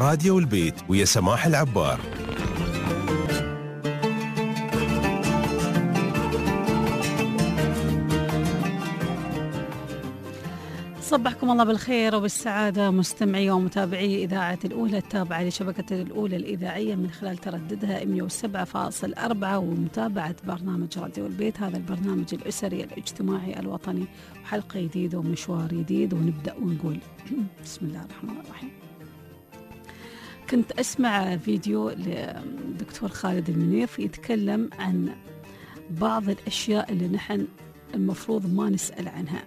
راديو البيت ويا سماح العبار. صبحكم الله بالخير وبالسعادة مستمعي ومتابعي إذاعة الأولى التابعة لشبكة الأولى الإذاعية من خلال ترددها 107.4 ومتابعة برنامج راديو البيت، هذا البرنامج الأسري الاجتماعي الوطني، وحلقة جديدة ومشوار جديد. ونبدأ ونقول بسم الله الرحمن الرحيم. كنت أسمع فيديو لدكتور خالد المنير يتكلم عن بعض الأشياء اللي نحن المفروض ما نسأل عنها.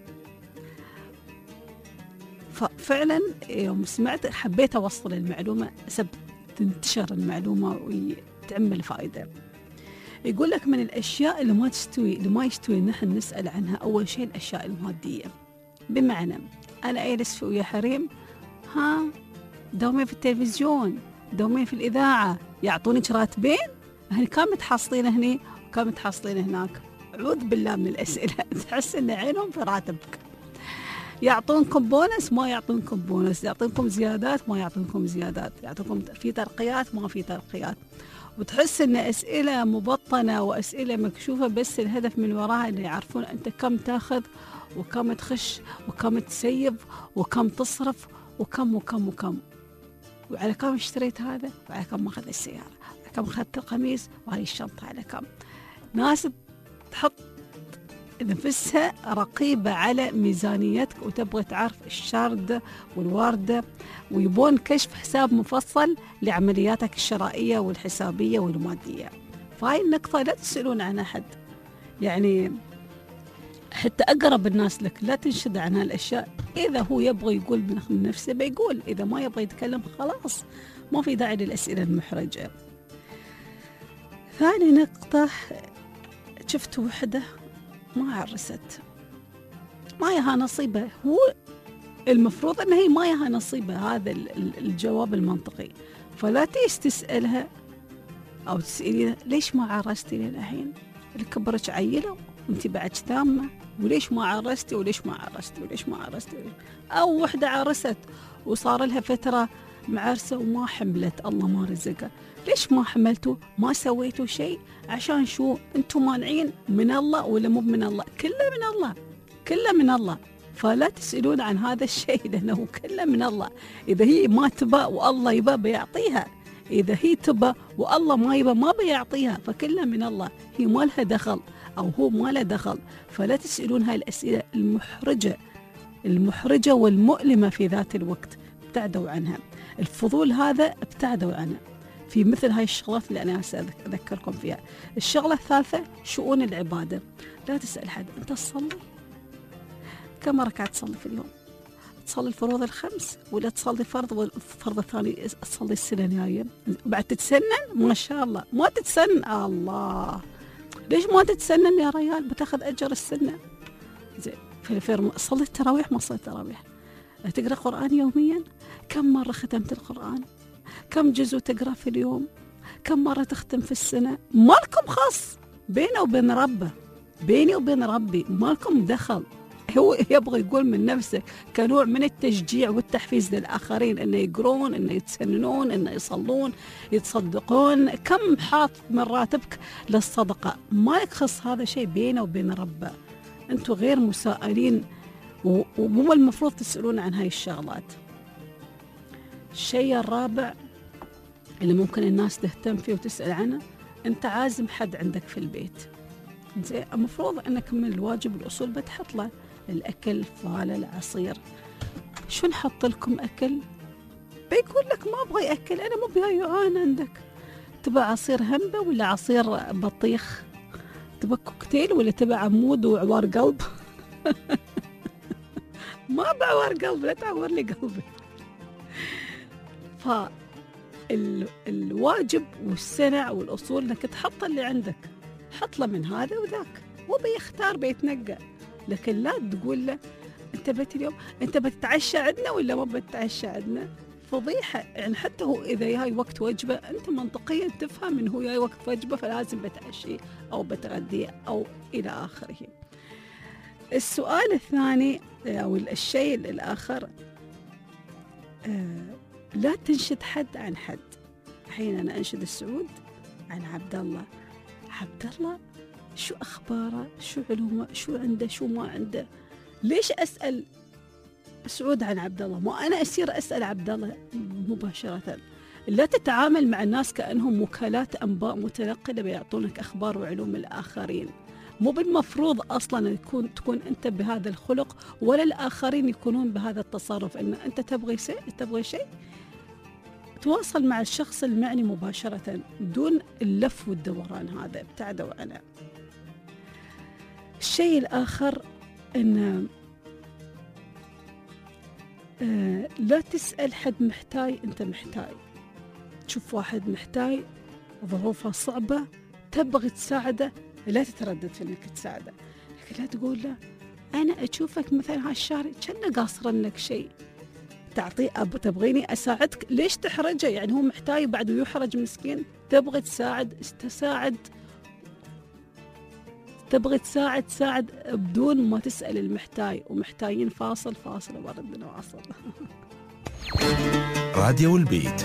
ففعلا يوم سمعت حبيت أوصل المعلومة تنتشر المعلومة وتعمل فائدة. يقول لك من الأشياء اللي ما يستوي نحن نسأل عنها، أول شيء الأشياء المادية. بمعنى أنا أجلس ويا حريم، دومين في التلفزيون، دومين في الإذاعة، يعطونك راتبين، هني كم متحصلين هني وكم متحصلين هناك. أعوذ بالله من الأسئلة. تحس إن عينهم في راتبك. يعطونكم بونس ما يعطونكم بونس، يعطونكم زيادات ما يعطونكم زيادات، يعطونكم في ترقيات ما في ترقيات، وتحس ان اسئله مبطنه واسئله مكشوفه، بس الهدف من وراها ان يعرفون انت كم تاخذ وكم تخش وكم تسيب وكم تصرف وكم وكم وكم، وعلى كم اشتريت هذا، وعلى كم اخذ السياره، وعلى كم اخذت القميص، وهي الشنطه على كم. ناس تحط نفسها رقيبة على ميزانيتك وتبغى تعرف الشاردة والواردة، ويبون كشف حساب مفصل لعملياتك الشرائية والحسابية والمادية. فهاي النقطة لا تسألون عن أحد، يعني حتى أقرب الناس لك لا تنشد عن هالأشياء. إذا هو يبغى يقول من نفسه بيقول، إذا ما يبغى يتكلم خلاص ما في داعي للأسئلة المحرجة. ثاني نقطة، شفت وحدة ما عرست، ما يها نصيبة، هو المفروض أن هي ما يها نصيبة، هذا الجواب المنطقي. فلا تسألها أو تسأليها ليش ما عرستي للحين؟ اللي كبرك عيلة وانت بعد تامة، وليش ما عرستي وليش ما عرستي وليش ما عرستي؟ أو وحدة عرست وصار لها فترة معرسة وما حملت، الله ما رزقها، ليش ما حملتوا؟ ما سويتوا شيء عشان شو؟ انتم مانعين من الله ولا مو من الله؟ كله من الله، كله من الله. فلا تسألون عن هذا الشيء لأنه كله من الله. إذا هي ما تبى والله يبى بيعطيها، إذا هي تبى والله ما يبى ما بيعطيها، فكله من الله، هي ما لها دخل أو هو ما له دخل. فلا تسألون هاي الأسئلة المحرجة والمؤلمة في ذات الوقت، ابتعدوا عنها. الفضول هذا ابتعدوا عنه في مثل هاي الشغلات اللي أنا أذكركم فيها. الشغلة الثالثة شؤون العبادة. لا تسأل حد أنت تصلي كم ركعة تصلي في اليوم؟ تصلي الفروض الخمس ولا تصلي فرض، والفرض الثاني تصلي السنة الجاية؟ بعد تتسنن؟ ما شاء الله ما تتسنن. الله ليش ما تتسنن يا ريال؟ بتاخذ أجر السنة. زين صلي التراويح ما صلي التراويح؟ تقرأ قرآن يوميا؟ كم مرة ختمت القرآن؟ كم جزء تقرأ في اليوم؟ كم مرة تختم في السنة؟ مالكم خاص بينه وبين ربه، بيني وبين ربي مالكم دخل. هو يبغى يقول من نفسه كنوع من التشجيع والتحفيز للآخرين إنه يقرون، إنه يتسننون، إنه يصلون، يتصدقون. كم حاط من راتبك للصدقة؟ ما يخص هذا شيء بينه وبين ربه. أنتوا غير مسائلين ومو المفروض تسألون عن هاي الشغلات. الشيء الرابع اللي ممكن الناس تهتم فيه وتسأل عنه، أنت عازم حد عندك في البيت، زين المفروض أنك من الواجب والأصول بتحط له الأكل، فالة، العصير. شو نحط لكم أكل؟ بيقول لك ما أبغى أكل، أنا مو بجوعان عندك. تبى عصير همبة ولا عصير بطيخ؟ تبى كوكتيل ولا تبى عمود وعوار قلب؟ ما بعوار قلب، لا تعور لي قلبي. فالواجب والسنع والأصول انك تحط اللي عندك، حط له من هذا وذاك، هو بيختار بيتنقى. لكن لا تقول له انت بيت اليوم انت بتتعشى عندنا ولا ما بتتعشى عندنا. فضيحة يعني. حتى هو إذا جاي وقت وجبة أنت منطقيا تفهم إنه هو جاي وقت وجبة فلازم بتعشيه أو بتغديه أو إلى آخره. السؤال الثاني أو الشيء الآخر، لا تنشد حد عن حد. الحين أنا أنشد السعود عن عبد الله. عبد الله شو أخباره، شو علومه، شو عنده، شو ما عنده. ليش أسأل سعود عن عبد الله؟ مو أنا أصير أسأل عبد الله مباشرة. لا تتعامل مع الناس كأنهم وكالات أنباء متنقلة بيعطونك أخبار وعلوم الآخرين. مو بالمفروض أصلا تكون أنت بهذا الخلق، ولا الآخرين يكونون بهذا التصرف. إن أنت تبغي شيء تواصل مع الشخص المعني مباشرة دون اللف والدوران. هذا ابتعدوا عنه. الشيء الآخر أن لا تسأل حد محتاج، أنت محتاج. تشوف واحد محتاج ظروفه صعبة تبغي تساعده، لا تتردد في أنك تساعده، لكن لا تقول له أنا أشوفك مثلا هالشهر كأنه قاصر لك شيء، تعطيه تبغيني أساعدك، ليش تحرجه؟ يعني هو محتاج بعد ويحرج مسكين. تبغي تساعد بدون ما تسأل المحتاج. ومحتاجين فاصل وارد نواصل. راديو البيت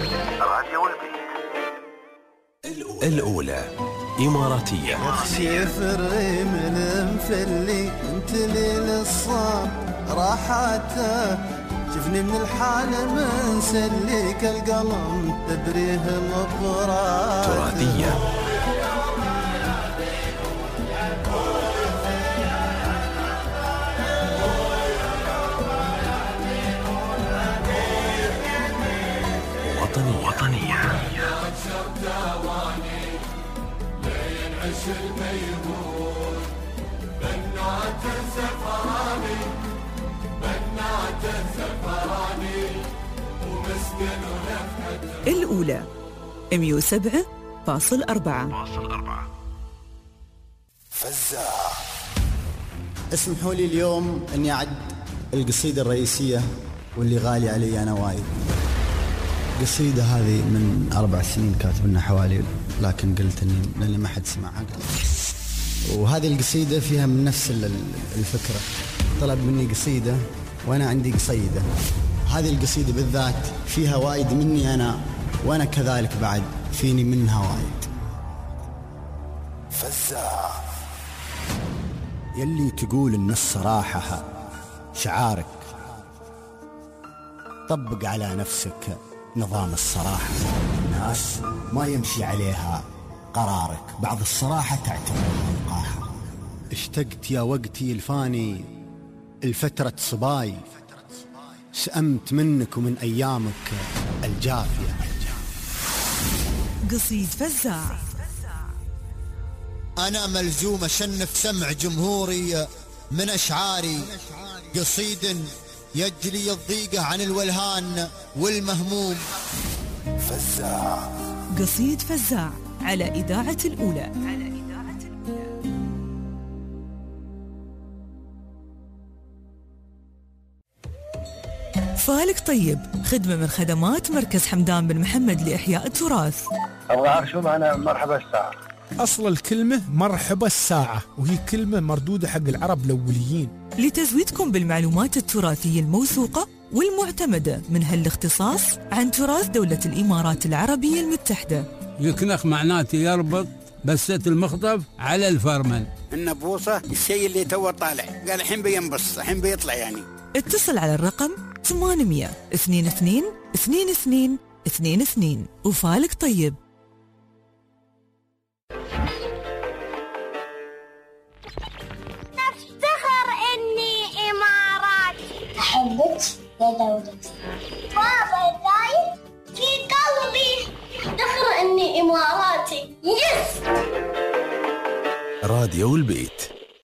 الأولى إماراتية. اخشي فري من مفلي انت لي للصام راحته، شفني من الحال من سليك القلم تبريه مبرات تراثية. وطنية. الأولى 107.4. فزاع. اسمحوا لي اليوم اني اعد القصيدة الرئيسية واللي غالي علي انا وايد. القصيدة هذه من 4 سنين كاتبنا حوالي، لكن قلت اني لاني ما حد سمعها. وهذه القصيدة فيها من نفس الفكرة. طلب مني قصيدة وانا عندي قصيدة. هذه القصيدة بالذات فيها وايد مني انا، وانا كذلك بعد فيني منها وايد. فزاع. يلي تقول ان الصراحة شعارك، طبق على نفسك نظام الصراحة. الناس ما يمشي عليها قرارك، بعض الصراحة تعتبرها وقاحة. اشتقت يا وقتي الفاني الفترة صباي، سأمت منك ومن أيامك الجافية. قصيد فزاع. أنا ملزوم أشنف سمع جمهوري من أشعاري، قصيد يجلي الضيقة عن الولهان والمهموم. فزاع. قصيد فزاع على إذاعة الأولى. فالك طيب، خدمة من خدمات مركز حمدان بن محمد لإحياء التراث. أبغى أعرف شو معنى مرحبا الساعة. أصل الكلمة مرحبا الساعة، وهي كلمة مردودة حق العرب الأوليين. لتزويدكم بالمعلومات التراثية الموثوقة والمعتمدة من هالاختصاص عن تراث دولة الإمارات العربية المتحدة. يكنخ معناته يربط بسة المخطف على الفرمل. النبوصة الشيء اللي تو طالع، قال الحين بينبص، الحين بيطلع يعني. اتصل على الرقم 800 22 22 22 وفالك طيب. أفتخر إني إماراتي. أحبك يا دولتي. بابا دايم في قلبي. أفتخر إني إماراتي. يس. راديو البيت.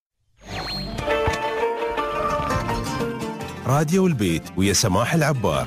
راديو البيت ويا سماح العبار.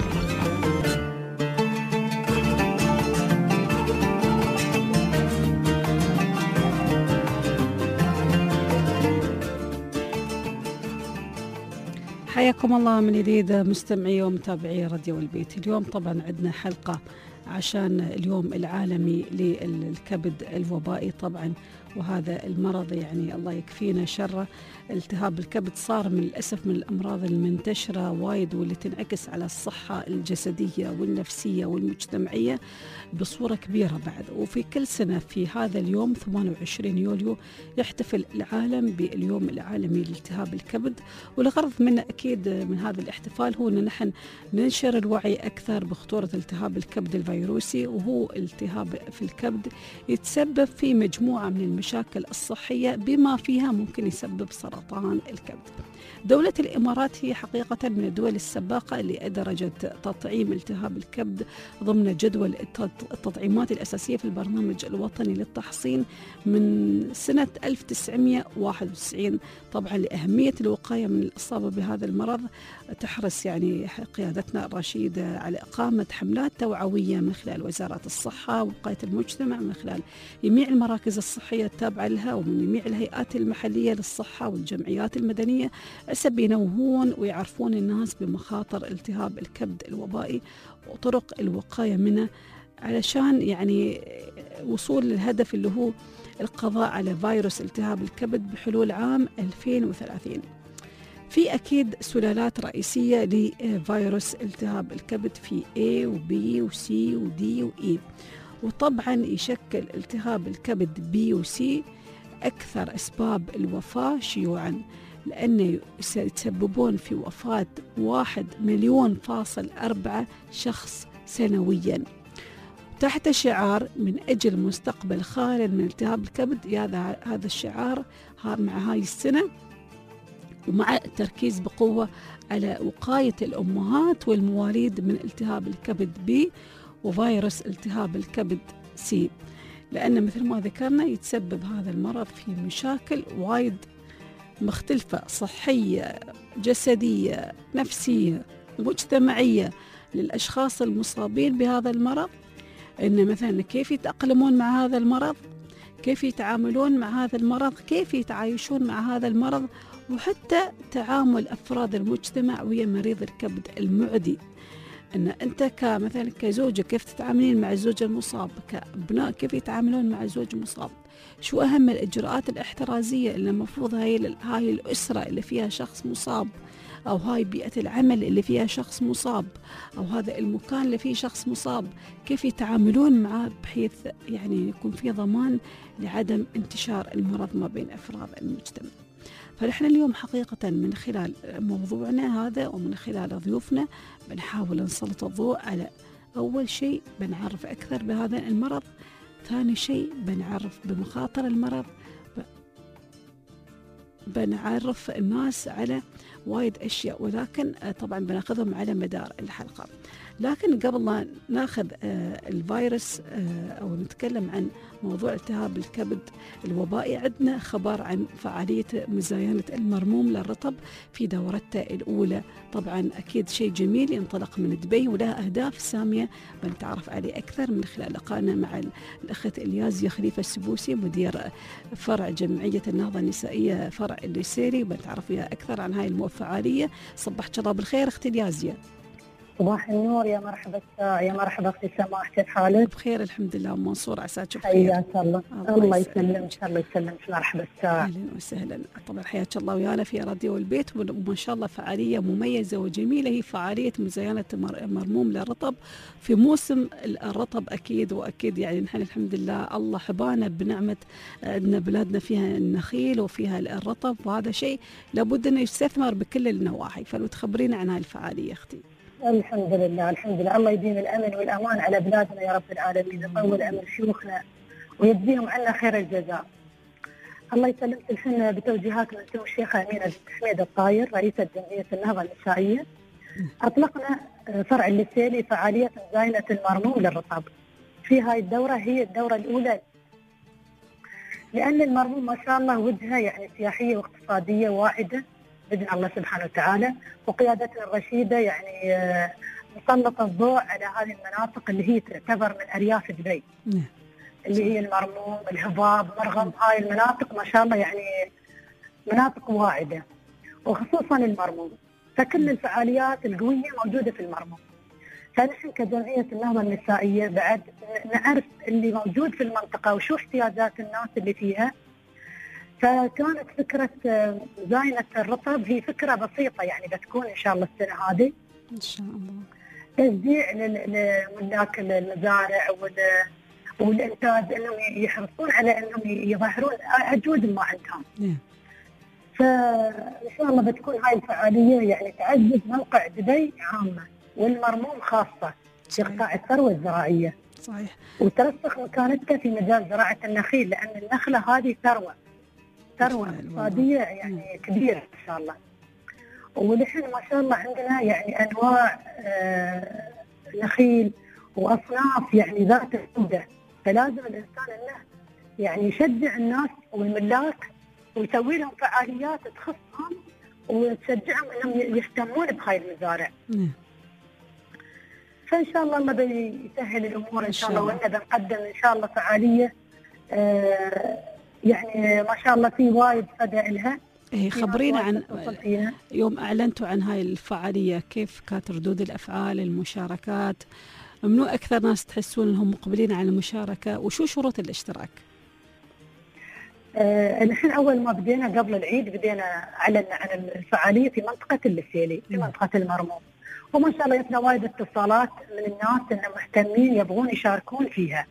حياكم الله من جديد مستمعي ومتابعي راديو البيت. اليوم طبعا عندنا حلقة عشان اليوم العالمي للكبد الوبائي طبعا، وهذا المرض يعني الله يكفينا شره. التهاب الكبد صار من الأسف من الأمراض المنتشرة وايد، واللي تنعكس على الصحة الجسدية والنفسية والمجتمعية بصورة كبيرة بعد. وفي كل سنة في هذا اليوم 28 يوليو يحتفل العالم باليوم العالمي لالتهاب الكبد، والغرض منه أكيد من هذا الاحتفال هو أن نحن ننشر الوعي أكثر بخطورة التهاب الكبد الفيروسي. وهو التهاب في الكبد يتسبب في مجموعة من المشاكل الصحية بما فيها ممكن يسبب سرطان الكبد. دولة الإمارات هي حقيقة من الدول السباقة اللي أدرجت تطعيم التهاب الكبد ضمن جدول التطعيمات الأساسية في البرنامج الوطني للتحصين من سنة 1991. طبعا لأهمية الوقاية من الإصابة بهذا المرض تحرص يعني قيادتنا الرشيدة على إقامة حملات توعوية من خلال وزارة الصحة ووقاية المجتمع، من خلال جميع المراكز الصحية التابعة لها، ومن جميع الهيئات المحلية للصحة والجمعيات المدنية، حسب ينوهون ويعرفون الناس بمخاطر التهاب الكبد الوبائي وطرق الوقاية منه، علشان يعني وصول للهدف اللي هو القضاء على فيروس التهاب الكبد بحلول عام 2030. في أكيد سلالات رئيسية لفيروس التهاب الكبد، في A و B و C و D و E. وطبعا يشكل التهاب الكبد B و C أكثر أسباب الوفاة شيوعا، لأنه يتسببون في وفاة 1.4 مليون شخص سنويا. تحت شعار من أجل مستقبل خالٍ من التهاب الكبد، هذا الشعار مع هاي السنة، ومع التركيز بقوة على وقاية الأمهات والمواليد من التهاب الكبد B وفيروس التهاب الكبد C، لأن مثل ما ذكرنا يتسبب هذا المرض في مشاكل وايد مختلفة، صحية، جسدية، نفسية، مجتمعية للأشخاص المصابين بهذا المرض. إن مثلا كيف يتأقلمون مع هذا المرض، كيف يتعاملون مع هذا المرض، كيف يتعايشون مع هذا المرض، وحتى تعامل أفراد المجتمع ويا مريض الكبد المعدي. أن أنت كمثلا كزوجة كيف تتعاملين مع الزوج المصاب، كأبناء كيف يتعاملون مع الزوج المصاب، شو أهم الإجراءات الاحترازية اللي المفروض هاي الأسرة اللي فيها شخص مصاب، أو هاي بيئة العمل اللي فيها شخص مصاب، أو هذا المكان اللي فيه شخص مصاب، كيف يتعاملون معه بحيث يعني يكون في ضمان لعدم انتشار المرض ما بين أفراد المجتمع. فنحن اليوم حقيقة من خلال موضوعنا هذا ومن خلال ضيوفنا بنحاول نسلط الضوء على أول شيء بنعرف أكثر بهذا المرض، ثاني شيء بنعرف بمخاطر المرض، بنعرف الناس على وايد أشياء، ولكن طبعا بناخذهم على مدار الحلقة. لكن قبل لا ناخذ الفيروس أو نتكلم عن موضوع التهاب الكبد الوبائي، عندنا خبر عن فعالية مزاينة المرموم للرطب في دورته الأولى. طبعا أكيد شيء جميل ينطلق من دبي وله أهداف سامية بنتعرف عليه أكثر من خلال لقائنا مع الأخت إليازية خليفة السبوسي مدير فرع جمعية النهضة النسائية فرع الليسيري، بنتعرف وياها أكثر عن هاي الفعالية. صبحك الله بالخير أختي إليازية. صباح النور، يا مرحبا يا مرحبا اختي سماح، كيف حالك؟ بخير الحمد لله. منصور عساك بخير. حياك الله. الله يسلمك الله يسلمك. مرحبا الساعة. اهلا وسهلا. طبعا حياك الله ويانا في راديو البيت، وما شاء الله فعاليه مميزه وجميله، هي فعاليه مزاينه مرموم للرطب في موسم الرطب اكيد. واكيد يعني نحن الحمد لله الله حبانا بنعمه، عندنا بلادنا فيها النخيل وفيها الرطب، وهذا شيء لابد انه يستثمر بكل النواحي. فلو تخبرينا عن هاي الفعاليه اختي. الحمد لله الحمد لله، الله يديم الامن والامان على بلادنا يا رب العالمين، يطول عمر شيوخنا ويجزيهم عنا خير الجزاء. الله يسلمك. الحين بتوجيهات من سمو الشيخه امينه حميد الطاير رئيسه جمعيه النهضه النسائيه اطلقنا فرع الليسيلي فعاليه مزاينه المرموم للرطب. في هاي الدوره هي الدوره الاولى، لان المرموم ما شاء الله وجهه يعني سياحيه واقتصاديه واعده بإذن الله سبحانه وتعالى، وقيادتنا الرشيدة يعني نسلط الضوء على هذه المناطق اللي هي تعتبر من أرياف دبي، اللي هي المرموم، الهضاب، مرغم. هاي المناطق ما شاء الله يعني مناطق واعدة، وخصوصا المرموم. فكل الفعاليات القوية موجودة في المرموم. فنحن كجمعية النهضة النسائية بعد نعرف اللي موجود في المنطقة وشو احتياجات الناس اللي فيها، فكانت فكرة مزاينة الرطب هي فكرة بسيطة يعني بتكون إن شاء الله السنة هذه إن شاء الله تشجيع لملاك المزارع والإنتاج أنهم يحرصون على أنهم يظهرون أجود ما عندهم. فإن شاء الله بتكون هاي الفعالية يعني تعزز موقع دبي عامة والمرموم خاصة في قطاع الثروة الزراعية. صحيح. وترسخ مكانتها في مجال زراعة النخيل لأن النخلة هذه ثروة اقتصادية يعني كبيرة إن شاء الله. ونحن ما شاء الله عندنا يعني أنواع نخيل وأصناف يعني ذات جودة، فلازم الإنسان أنه يعني يشجع الناس والملاك ويسوي لهم فعاليات تخصهم وتشجعهم أنهم يهتمون بهاي المزارع. فإن شاء الله الله بيسهل الأمور إن شاء الله، وإحنا بنقدم إن شاء الله فعالية يعني ما شاء الله في وايد فدا لها. خبرينا عن يوم أعلنتوا عن هاي الفعالية كيف كانت ردود الأفعال المشاركات؟ منو أكثر ناس تحسون أنهم مقبلين على المشاركة وشو شروط الاشتراك؟ نحن أول ما بدينا قبل العيد بدينا أعلنا عن الفعالية في منطقة اللسيلي في منطقة المرموم، وما شاء الله جتنا وايد اتصالات من الناس انهم مهتمين يبغون يشاركون فيها.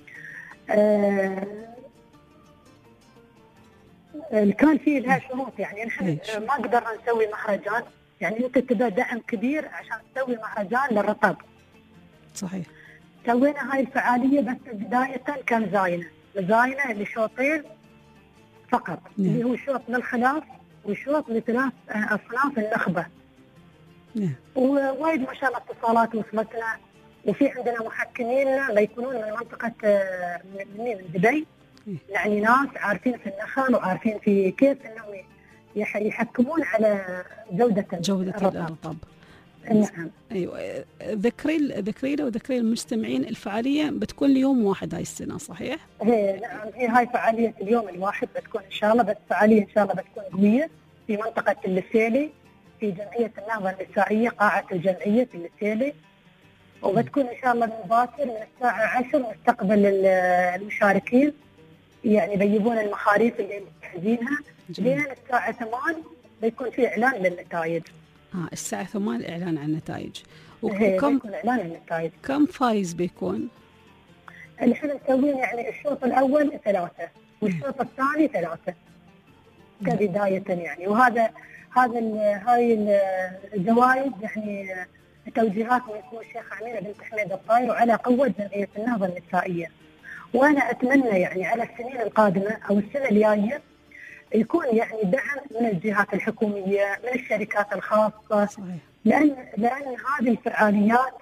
كان في لها شروط يعني نحن ما قدرنا نسوي مهرجان، يعني انت تبى دعم كبير عشان تسوي مهرجان للرطب. صحيح. سوينا هاي الفعالية بس بداية كان زاينة لشوطين فقط اللي هو شوط للخلاف وشوط لثلاث أصناف النخبة. ووايد ما شاء الله اتصالات وصلتنا، وفي عندنا محكمين يكونون من منطقة من دبي، يعني ناس عارفين في النخل وعارفين في كيف انهم يحكمون على جودة الرطب. نعم. ايوه ذكري له وذكري المستمعين الفعالية بتكون اليوم واحد هاي السنة صحيح؟ نعم هي هاي فعالية اليوم الواحد بتكون ان شاء الله، بس فعالية ان شاء الله بتكون قوية في منطقة اللسيلي في جمعية النهضة النسائية قاعة الجمعية في اللسيلي، وبتكون إن شاء الله من باكر من الساعة 10 نستقبل المشاركين يعني بيجيبون المخاريف اللي مجهزينها لين الساعة 8 بيكون في إعلان للنتائج. الساعة 8 الإعلان عن النتائج. وكم بيكون إعلان النتائج. كم فايز بيكون؟ الحين مسوين يعني الشوط الأول 3 والشوط الثاني 3 كبداية يعني، هاي الجوائز يعني توجيهات من سمو الشيخ أمينة بنت حميد الطاير وعلى قوة جمعية النهضة النسائية. وأنا أتمنى يعني على السنين القادمة أو السنة الجاية يكون يعني دعم من الجهات الحكومية من الشركات الخاصة. صحيح. لأن هذه الفعاليات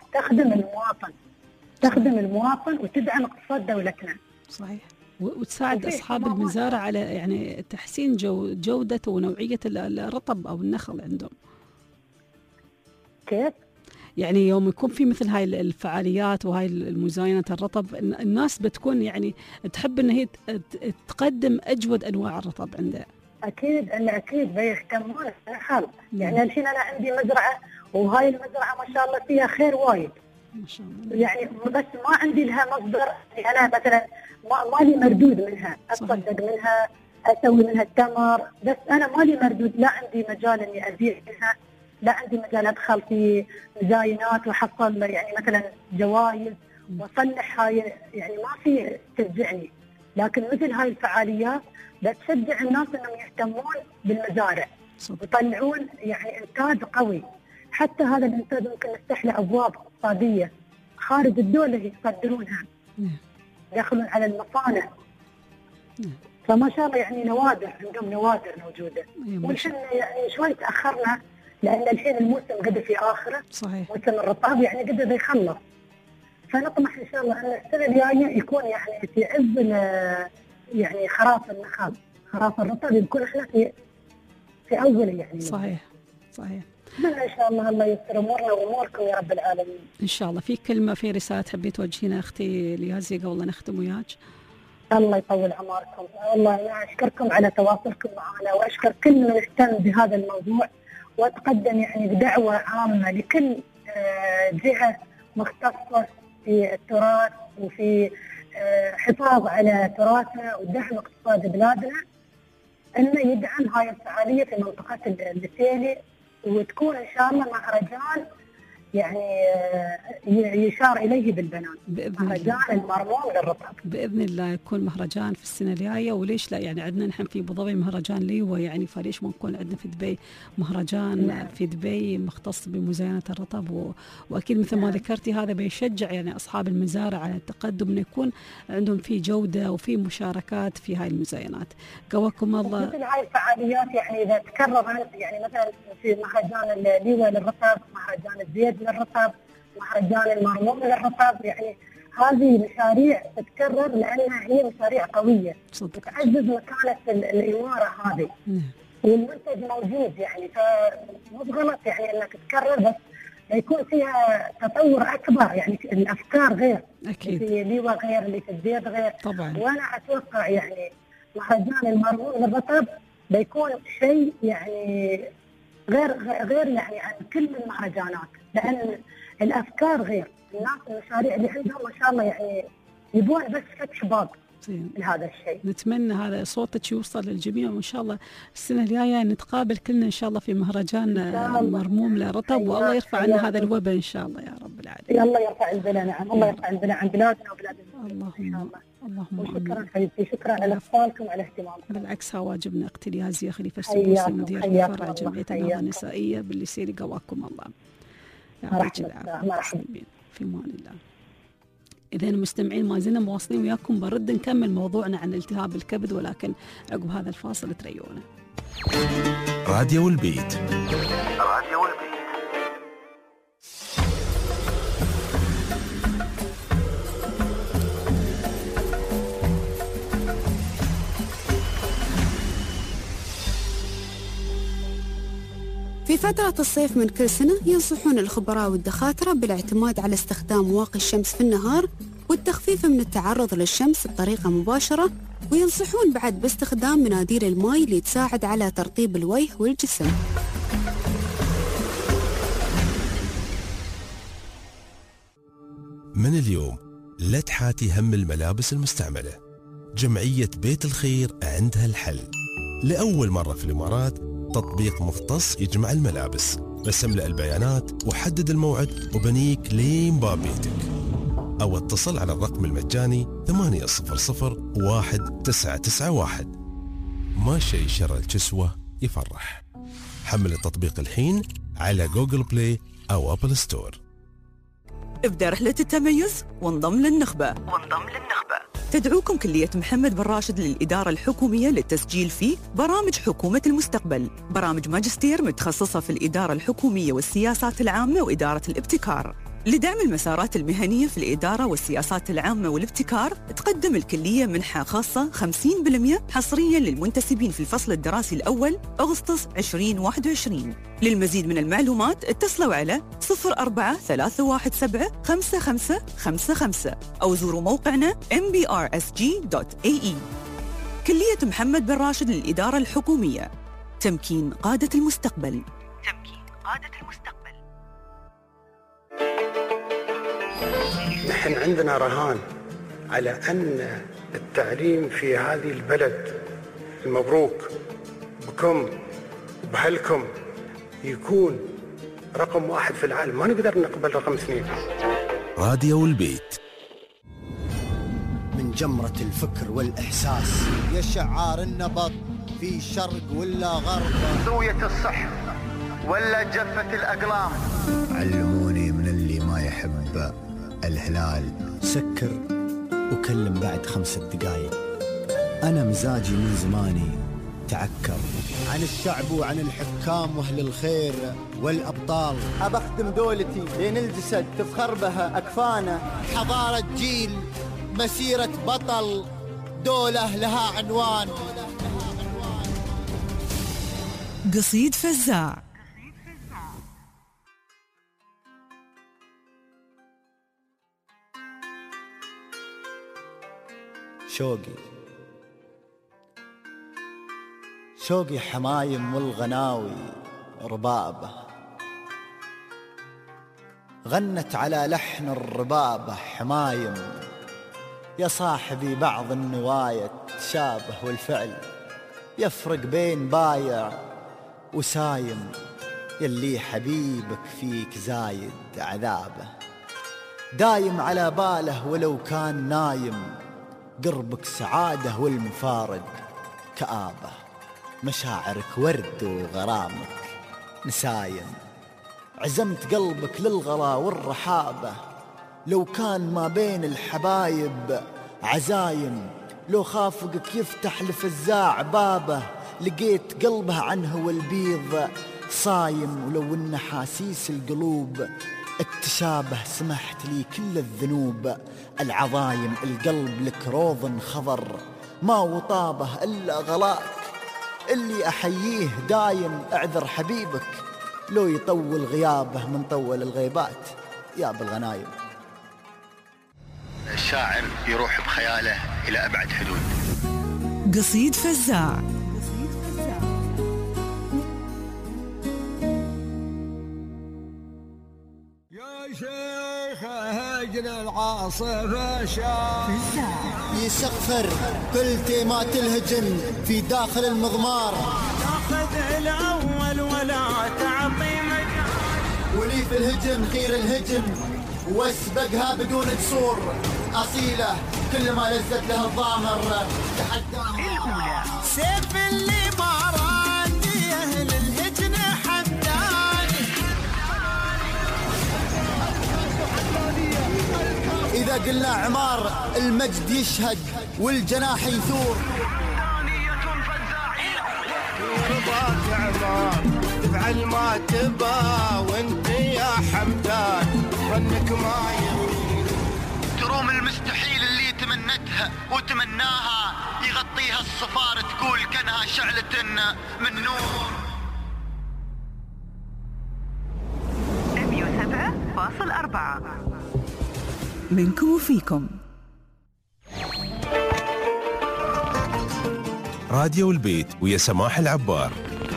تخدم المواطن وتدعم اقتصاد دولتنا. صحيح. وتساعد أصحاب المزارع على يعني تحسين جودة ونوعية الرطب أو النخل عندهم. كيف؟ يعني يوم يكون في مثل هاي الفعاليات وهاي المزاينات الرطب الناس بتكون يعني تحب إن هي تقدم أجود أنواع الرطب عندها. أكيد بيهتمون بالنخل. يعني الحين أنا عندي مزرعة وهاي المزرعة ما شاء الله فيها خير وايد. ما شاء الله. يعني بس ما عندي لها مصدر، أنا مثلا ما لي مردود منها، أتصدق منها، أسوي منها التمر، بس أنا ما لي مردود، لا عندي مجال إني أبيع منها، لا عندي مجال أدخل في مزاينات وحصل يعني مثلا جوائز وأصلح هاي، يعني ما في تشجعني. لكن مثل هاي الفعاليات بتشجع الناس إنهم يهتمون بالمزارع ويطلعون يعني إنتاج قوي. حتى هذا الإنتاج ممكن نفتح له أبواب اقتصادية خارج الدولة يصدرونها، يدخلون على المصانع. فما شاء الله يعني عندهم نوادر موجودة. والحين يعني شوي تأخرنا لأن الحين الموسم قد في آخره. صحيح. موسم الرطاب يعني قد بيخلص، فنطمح إن شاء الله أن السنة الجاية يكون يعني في عز يعني خراف النخل، خراف الرطب يكون إحنا في أول يعني. صحيح. إن شاء الله ييسر أمورنا وأموركم يا رب العالمين. إن شاء الله. في كلمة في رسالة تحبي توجهينها أختي ليازي قبل لا نختم وياك؟ الله يطول عمركم. والله أنا أشكركم على تواصلكم معنا، وأشكر كل من اهتم بهذا الموضوع وتقدم يعني بدعوة عامة لكل جهة مختصة في التراث وفي حفاظ على تراثنا ودعم اقتصاد بلادنا. انه يدعم هاي الفعاليه في منطقه البسيلي، وتكون ان شاء الله مهرجان يعني يشار اليه بالبنان، مهرجان المرموم للرطب باذن الله يكون مهرجان في السنه الجايه. وليش لا؟ يعني عندنا نحن في ابو ظبي مهرجان ليوا، يعني فليش ما نكون عندنا في دبي مهرجان نعم. في دبي مختص بمزاينات الرطب واكيد مثل ما ذكرتي هذا بيشجع يعني اصحاب المزارع على التقدم، انه يكون عندهم في جوده وفي مشاركات في هاي المزاينات. قواكم الله. مثل هاي الفعاليات يعني اذا تكررت، يعني مثلا في مهرجان ليوا للرطب، مهرجان الزيت للرطب، مهرجان المرموم للرطب، يعني هذه مشاريع تتكرر لانها هي مشاريع قويه تعزز مكانه الاماره هذه. والمنتج موجود، يعني فمو غلط يعني انك تكرر، بس يكون فيها تطور اكبر، يعني الافكار غير اكيد، في ليوا غير، اللي في الزيت غير طبعا. وانا اتوقع يعني مهرجان المرموم للرطب بيكون شيء يعني غير يعني عن كل المهرجانات، لان الافكار غير، الناس المشاريع اللي عندهم ما شاء الله يعني يبون بس فتح باب لهذا الشيء. نتمنى هذا صوتك يوصل للجميع، وان شاء الله السنه الجايه نتقابل كلنا ان شاء الله في مهرجان مرموم لرطب، والله يرفع عنا هذا الوباء ان شاء الله يا رب العالمين. الله يرفع البلاء، نعم الله يرفع البلاء عن بلادنا وبلاد المسلمين ان شاء الله. اللهم وشكرا حبيبتي، شكرا على اتصالكم وعلى اهتمامكم. بالعكس ها واجبنا اقتدي يا خليفه السدوسي مدير فرع جمعيه النهضه النسائيه بالليسيري. قواكم الله يعطيك العافيه. في امان الله. إذا المستمعين ما زلنا مواصلين وياكم، برد نكمل موضوعنا عن التهاب الكبد، ولكن عقب هذا الفاصل تريونا. راديو البيت. راديو البيت. في فترة الصيف من كل سنة ينصحون الخبراء والدكاترة بالاعتماد على استخدام واقي الشمس في النهار والتخفيف من التعرض للشمس بطريقة مباشرة، وينصحون بعد باستخدام مناديل الماء اللي تساعد على ترطيب الوجه والجسم. من اليوم لا تحاتي هم الملابس المستعملة، جمعية بيت الخير عندها الحل. لأول مرة في الإمارات تطبيق مختص يجمع الملابس، بس املأ البيانات وحدد الموعد وبنيك لين باب بيتك، أو اتصل على الرقم المجاني 800-1991. ما شيء شر الكسوة يفرح. حمل التطبيق الحين على جوجل بلاي أو أبل ستور. ابدأ رحلة التميز وانضم للنخبة. تدعوكم كلية محمد بن راشد للإدارة الحكومية للتسجيل في برامج حكومة المستقبل، برامج ماجستير متخصصة في الإدارة الحكومية والسياسات العامة وإدارة الابتكار. لدعم المسارات المهنية في الإدارة والسياسات العامة والابتكار تقدم الكلية منحة خاصة 50% حصريا للمنتسبين في الفصل الدراسي الأول أغسطس 2021. للمزيد من المعلومات اتصلوا على 0431755555 أو زوروا موقعنا mbrsg.ae. كلية محمد بن راشد للإدارة الحكومية، تمكين قادة المستقبل. نحن عندنا رهان على أن التعليم في هذه البلد المبروك بكم وبهلكم يكون رقم 1 في العالم، ما نقدر نقبل رقم 2. راديو البيت. من جمرة الفكر والإحساس يا شعار النبض في شرق ولا غرب، زوية الصح ولا جفة الأقلام. علموني من اللي ما يحب الهلال سكر وكلم بعد 5 دقايق. أنا مزاجي من زماني تعكر عن الشعب وعن الحكام وأهل الخير والأبطال. أبخدم دولتي لين الجسد تفخر بها أكفانا. حضارة جيل، مسيرة بطل، دولة لها عنوان. قصيد فزاع. شوقي حمايم والغناوي ربابة، غنت على لحن الربابة حمايم. يا صاحبي بعض النوايا تشابه والفعل يفرق بين بايع وسايم، يلي حبيبك فيك زايد عذابه، دايم على باله ولو كان نايم، قربك سعادة والمفارق كآبة، مشاعرك ورد وغرامك نسايم، عزمت قلبك للغلا والرحابة، لو كان ما بين الحبايب عزايم، لو خافقك يفتح لفزاع بابه، لقيت قلبه عنه والبيض صايم، ولو ان حاسيس القلوب التشابه، سمحت لي كل الذنوب العظايم، القلب لك روض خضر ما وطابه إلا غلاك، اللي أحييه دايم اعذر حبيبك، لو يطول غيابه من طول الغيبات يا بالغنايم. الشاعر يروح بخياله إلى أبعد حدود. قصيد فزاع. يا شيخ هجن العاصفة يسخفر كل تيمات الهجن في داخل المضمار، تاخذ الأول ولا تعطي مجال، ولي في الهجن خير الهجن واسبقها بدون جسور، أصيلة كل ما لزت له الضامر تحداها، سيف اللي ما راضي أهل الهجن حداني، إذا قلنا عمار المجد يشهد والجناح يثور، رضاك عمار تفعل ما تبا، وانت يا حمدان ظنك ما يغير، تروم المستحيل اللي تمنتها وتمناها، يغطيها الصفار تقول كانها شعلة من نور. 107.4 منكم وفيكم. راديو البيت ويا سماح العبار.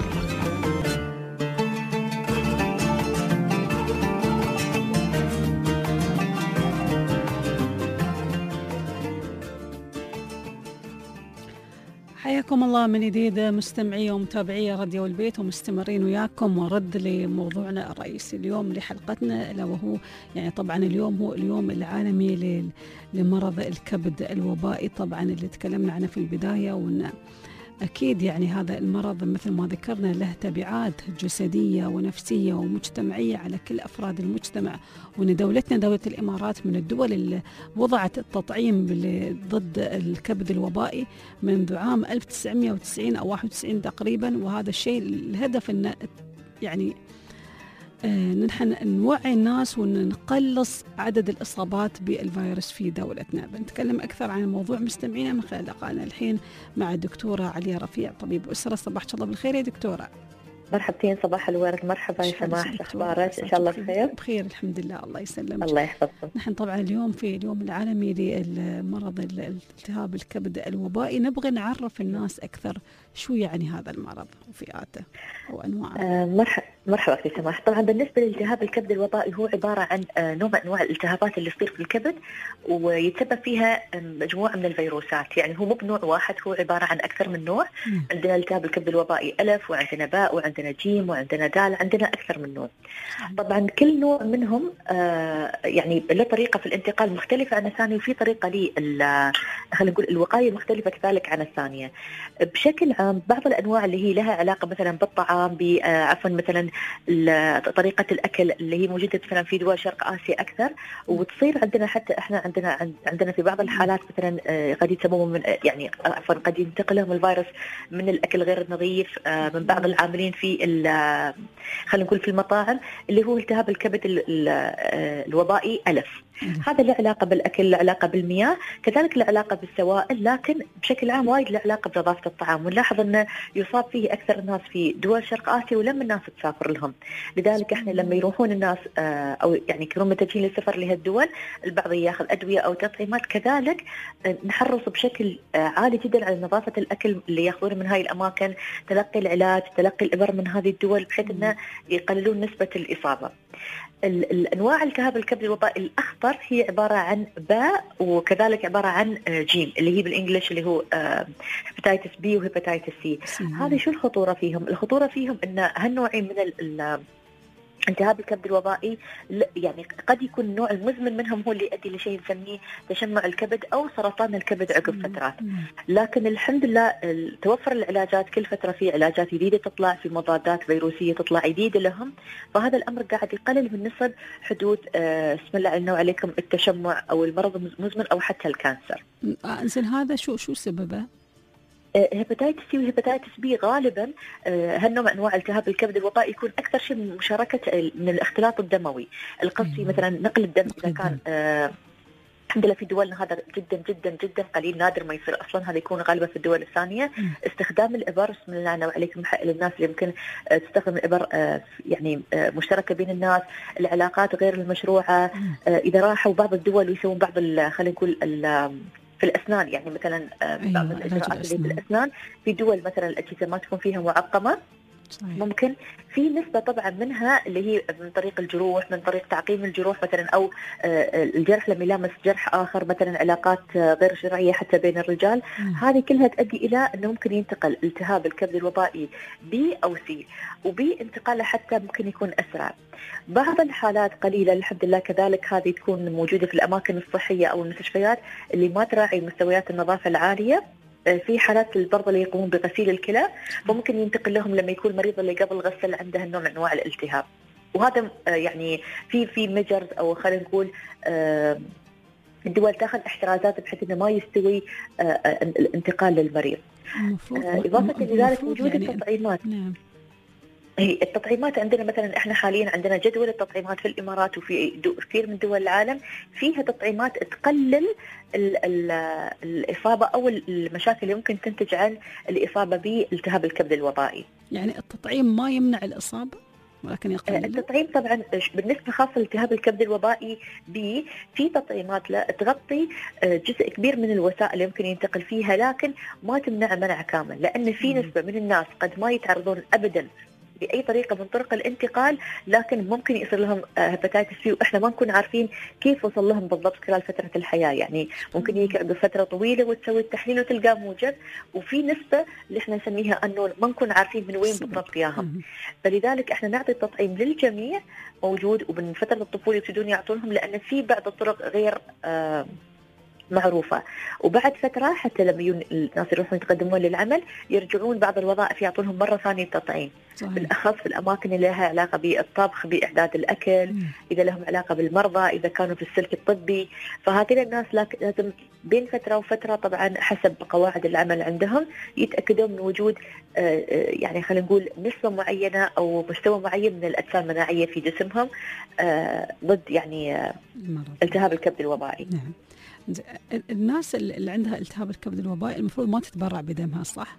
حياكم الله من جديد مستمعي ومتابعي راديو البيت، ومستمرين وياكم ورد لموضوعنا الرئيسي اليوم لحلقتنا، الا وهو يعني طبعا اليوم هو اليوم العالمي لمرض الكبد الوبائي، طبعا اللي تكلمنا عنه في البدايه، وان أكيد يعني هذا المرض مثل ما ذكرنا له تبعات جسدية ونفسية ومجتمعية على كل أفراد المجتمع، وأن دولتنا دولة الإمارات من الدول اللي وضعت التطعيم ضد الكبد الوبائي منذ عام 1990 أو 91 تقريبا، وهذا الشيء الهدف أن يعني نحن نوعي الناس ونقلص عدد الإصابات بالفيروس في دولتنا. بنتكلم أكثر عن الموضوع مستمعينا من خلال لقائنا الحين مع الدكتورة عليا رفيع طبيب أسرة. صباح الله بالخير يا دكتورة. مرحبتين، صباح الورد، مرحبا يا سماح، أخبارك؟ إن شاء الله بخير. بخير الحمد لله، الله يسلمك. الله يحفظكم. نحن طبعا اليوم في اليوم العالمي للمرض التهاب الكبد الوبائي، نبغى نعرف الناس أكثر شو يعني هذا المرض وفئاته وأنواعه. مرحبا أختي سماح. طبعا بالنسبة لالتهاب الكبد الوبائي هو عبارة عن نوع من أنواع الالتهابات اللي تصير في الكبد ويتسبب فيها مجموعة من الفيروسات، يعني هو مو بنوع واحد، هو عبارة عن أكثر من نوع. عندنا التهاب الكبد الوبائي ألف، وعندنا باء، وعندنا جيم، وعندنا دال، عندنا أكثر من نوع. طبعا كل نوع منهم يعني له طريقة في الانتقال مختلفة عن الثانية، وفي طريقة خلينا نقول الوقاية مختلفة كذلك عن الثانية. بشكل عام بعض الأنواع اللي هي لها علاقة مثلا بالطعام، عفوا مثلا طريقة الأكل اللي هي موجودة مثلا في دول شرق آسيا أكثر، وتصير عندنا حتى إحنا عندنا في بعض الحالات مثلا قد يسموهم من يعني عفوا قد ينتقل لهم الفيروس من الأكل غير النظيف من بعض العاملين في خلينا نقول في المطاعم، اللي هو التهاب الكبد الوبائي ألف. هذا له علاقة بالأكل، له علاقة بالمياه، كذلك له علاقة بالسوائل، لكن بشكل عام وايد له علاقة بنظافة الطعام، ونلاحظ أنه يصاب فيه أكثر الناس في دول شرق آسيا ولما الناس تسافر لهم. لذلك إحنا لما يروحون الناس أو يعني يكونون متجهين للسفر لهالدول، البعض ياخذ أدوية أو تطعيمات، كذلك نحرص بشكل عالي جدا على نظافة الأكل اللي يأخذونه من هاي الأماكن، تلقي العلاج، تلقي الإبر من هذه الدول، بحيث أنه يقللون نسبة الإصابة. الأنواع التهاب الكبد الوبائي الأخطر هي عبارة عن باء، وكذلك عبارة عن جيم اللي هي بالإنجليش اللي هو هيباتيتس بي وهيباتيتس سي. هذه شو الخطورة فيهم؟ الخطورة فيهم أن هالنوعين من التهاب الكبد الوبائي يعني قد يكون النوع المزمن منهم هو اللي يؤدي لشيء نسميه تشمع الكبد أو سرطان الكبد عقب فترات. لكن الحمد لله توفر العلاجات، كل فترة في علاجات جديدة تطلع، في مضادات فيروسية تطلع جديدة لهم، فهذا الأمر قاعد يقلل من نسب حدوث بسم الله علينا وعليكم التشمع أو المرض المزمن أو حتى الكانسر. إنزين هذا شو سببه؟ هيباتيتس سي وهيباتيتس بي غالبا هالنوع من انواع التهاب الكبد الوبائي يكون اكثر شيء من مشاركه من الاختلاط الدموي، القصدي مثلا نقل الدم اذا كان الحمد لله في دولنا هذا جدا جدا جدا قليل، نادر ما يصير اصلا، هذا يكون غالبا في الدول الثانيه. استخدام الابر بسم الله عليكم للناس اللي يمكن تستخدم الابر يعني مشتركه بين الناس، العلاقات غير المشروعه، اذا راحوا بعض الدول ويسوون بعض خلينا نقول في الأسنان، يعني مثلا بعض الإجراءات اللي في الأسنان في دول مثلا الأجهزة ما تكون فيها معقمة، ممكن في نسبة طبعا منها اللي هي من طريق الجروح، من طريق تعقيم الجروح مثلا، أو الجرح لما يلامس جرح آخر، مثلا علاقات غير شرعية حتى بين الرجال. هذه كلها تؤدي إلى أنه ممكن ينتقل التهاب الكبد الوبائي بي أو سي، وبي انتقاله حتى ممكن يكون أسرع. بعض الحالات قليلة الحمد لله كذلك هذه تكون موجودة في الأماكن الصحية أو المستشفيات اللي ما تراعي مستويات النظافة العالية. في حالات المرضى اللي يقومون بغسيل الكلى فممكن ينتقل لهم لما يكون المريض اللي قبل غسل عنده النوع من انواع الالتهاب، وهذا يعني في ميجرز او خلينا نقول الدول تاخذ احترازات بحيث انه ما يستوي الانتقال للمريض. اضافه لذلك وجود يعني التطعيمات. هي التطعيمات عندنا مثلا احنا حاليا عندنا جدول التطعيمات في الامارات وفي كثير من دول العالم فيها تطعيمات تقلل الاصابه او المشاكل اللي ممكن تنتج عن الاصابه بالتهاب الكبد الوبائي. يعني التطعيم ما يمنع الاصابه ولكن يقلل. التطعيم طبعا بالنسبه خاصه للتهاب الكبد الوبائي بي في تطعيمات لا تغطي جزء كبير من الوسائل اللي يمكن ينتقل فيها، لكن ما تمنع منع كامل، لان في نسبه من الناس قد ما يتعرضون ابدا بأي طريقة من طرق الانتقال، لكن ممكن يصير لهم هيباتيتس سي وإحنا ما نكون عارفين كيف وصل لهم بالضبط خلال فترة الحياة. يعني ممكن يقعدوا فترة طويلة وتسوي التحليل وتلقاه موجب، وفي نسبة اللي إحنا نسميها أنه ما نكون عارفين من وين بالضبط ياهم. فلذلك إحنا نعطي التطعيم للجميع موجود، ومن فترة الطفولة يبتدون يعطونهم، لأن في بعض الطرق غير معروفة، وبعد فترة حتى لما الناس يروحون يتقدمون للعمل يرجعون بعض الوظائف يعطونهم مرة ثانية التطعيم، بالأخص في الأماكن اللي لها علاقة بالطبخ، بإعداد الأكل، إذا لهم علاقة بالمرضى، إذا كانوا في السلك الطبي. فهذول الناس لازم بين فترة وفترة طبعا حسب قواعد العمل عندهم يتأكدون من وجود يعني خلينا نقول نسبة معينة أو مستوى معين من الأجسام المناعية في جسمهم ضد يعني التهاب الكبد الوبائي. الناس اللي عندها التهاب الكبد الوبائي المفروض ما تتبرع بدمها، صح؟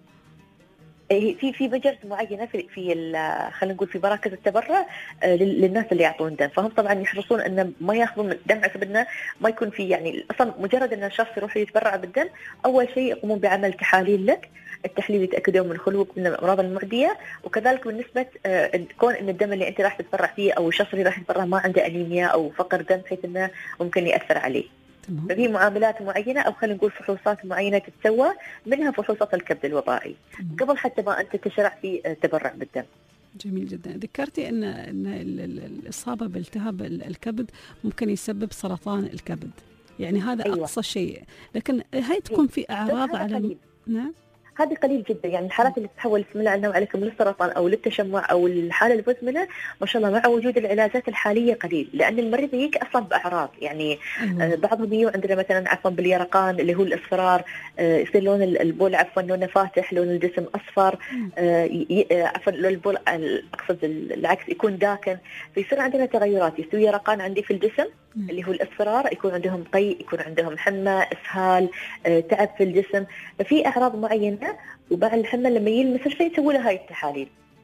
في مجرد معينه في خلينا نقول في مراكز التبرع للناس اللي يعطون دم، فهم طبعا يحرصون ان ما ياخذون دم حسب انه ما يكون في يعني اصلا مجرد ان الشخص يروح يتبرع بالدم اول شيء يقومون بعمل تحاليل لك، التحليل يتاكدون من خلوك من الامراض المعديه، وكذلك بالنسبه كون ان الدم اللي انت راح تتبرع فيه او الشخص اللي راح يتبرع ما عنده انيميا او فقر دم بحيث انه ممكن ياثر عليه. ففي معاملات معينة أو خلينا نقول فحوصات معينة تتسوى، منها فحوصات الكبد الوبائي قبل حتى ما أنت تشرع في تبرع بالدم. جميل جدا. ذكرتي أن الإصابة بالتهاب الكبد ممكن يسبب سرطان الكبد، يعني هذا أيوة. أقصى شيء، لكن هاي تكون في أعراض على نعم هذه قليل جدا، يعني الحالات اللي تتحول بسم الله علينا وعليكم للسرطان او للتشمع او الحاله المزمنه ما شاء الله مع وجود العلاجات الحاليه قليل، لان المريض يجيك اصلا باعراض يعني بعضهم يجوا عندنا مثلا عفوا باليرقان اللي هو الاصفرار، يصير لون البول عفوا لونه فاتح، لون الجسم اصفر، عفوا لون البول اقصد العكس يكون داكن، فيصير عندنا تغيرات، يستوي يرقان عندي في الجسم اللي هو الاصفرار، يكون عندهم قيء، يكون عندهم حمى، اسهال، تعب في الجسم، ففي اعراض معينه، وبعد الحمى لما يجي المستشفى يسوي له هاي التحاليل.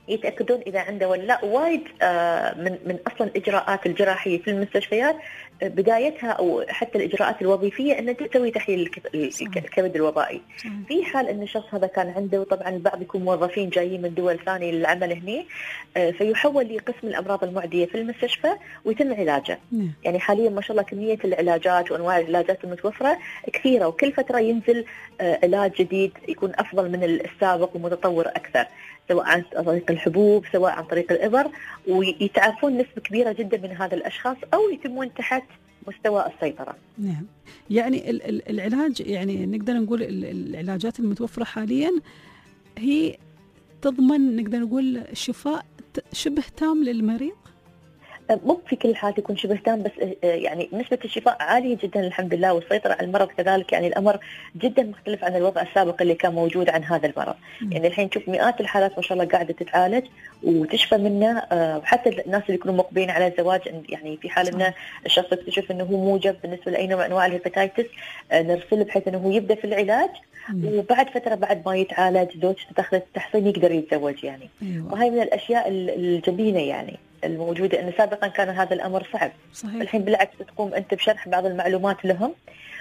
يتأكدون إذا عنده ولا لا. وايد من أصلا الإجراءات الجراحية في المستشفيات بدايتها أو حتى الإجراءات الوظيفية أن تسوي تحليل الكبد الوبائي. في حال أن الشخص هذا كان عنده، وطبعا البعض يكون موظفين جايين من دول ثانية للعمل هنا، فيحول لقسم الأمراض المعدية في المستشفى ويتم علاجه. يعني حاليا ما شاء الله كمية العلاجات وأنواع العلاجات المتوفرة كثيرة، وكل فترة ينزل علاج جديد يكون أفضل من السابق ومتطور أكثر، سواء عن طريق الحبوب سواء عن طريق الإبر، ويتعافون نسبة كبيرة جدا من هذا الأشخاص أو يتمون تحت مستوى السيطرة. نعم، يعني العلاج، يعني نقدر نقول العلاجات المتوفرة حاليا هي تضمن نقدر نقول شفاء شبه تام للمريض. مو في كل حال يكون شبه تام، بس يعني نسبة الشفاء عالية جدا الحمد لله، والسيطرة على المرض كذلك. يعني الأمر جدا مختلف عن الوضع السابق اللي كان موجود عن هذا المرض. يعني الحين نشوف مئات الحالات ما شاء الله قاعدة تتعالج وتشفى منه، وحتى الناس اللي يكونوا مقبلين على الزواج، يعني في حال ان الشخص اكتشف انه هو موجب بالنسبة لأي نوع من انواع الهيباتيتس، نرسله بحيث انه هو يبدأ في العلاج، وبعد فترة بعد ما يتعالج زوجته تاخذ التحصين يقدر يتزوج يعني. وهي من الأشياء الجميلة يعني الموجودة، أن سابقا كان هذا الأمر صعب. صحيح. الحين بالعكس تقوم أنت بشرح بعض المعلومات لهم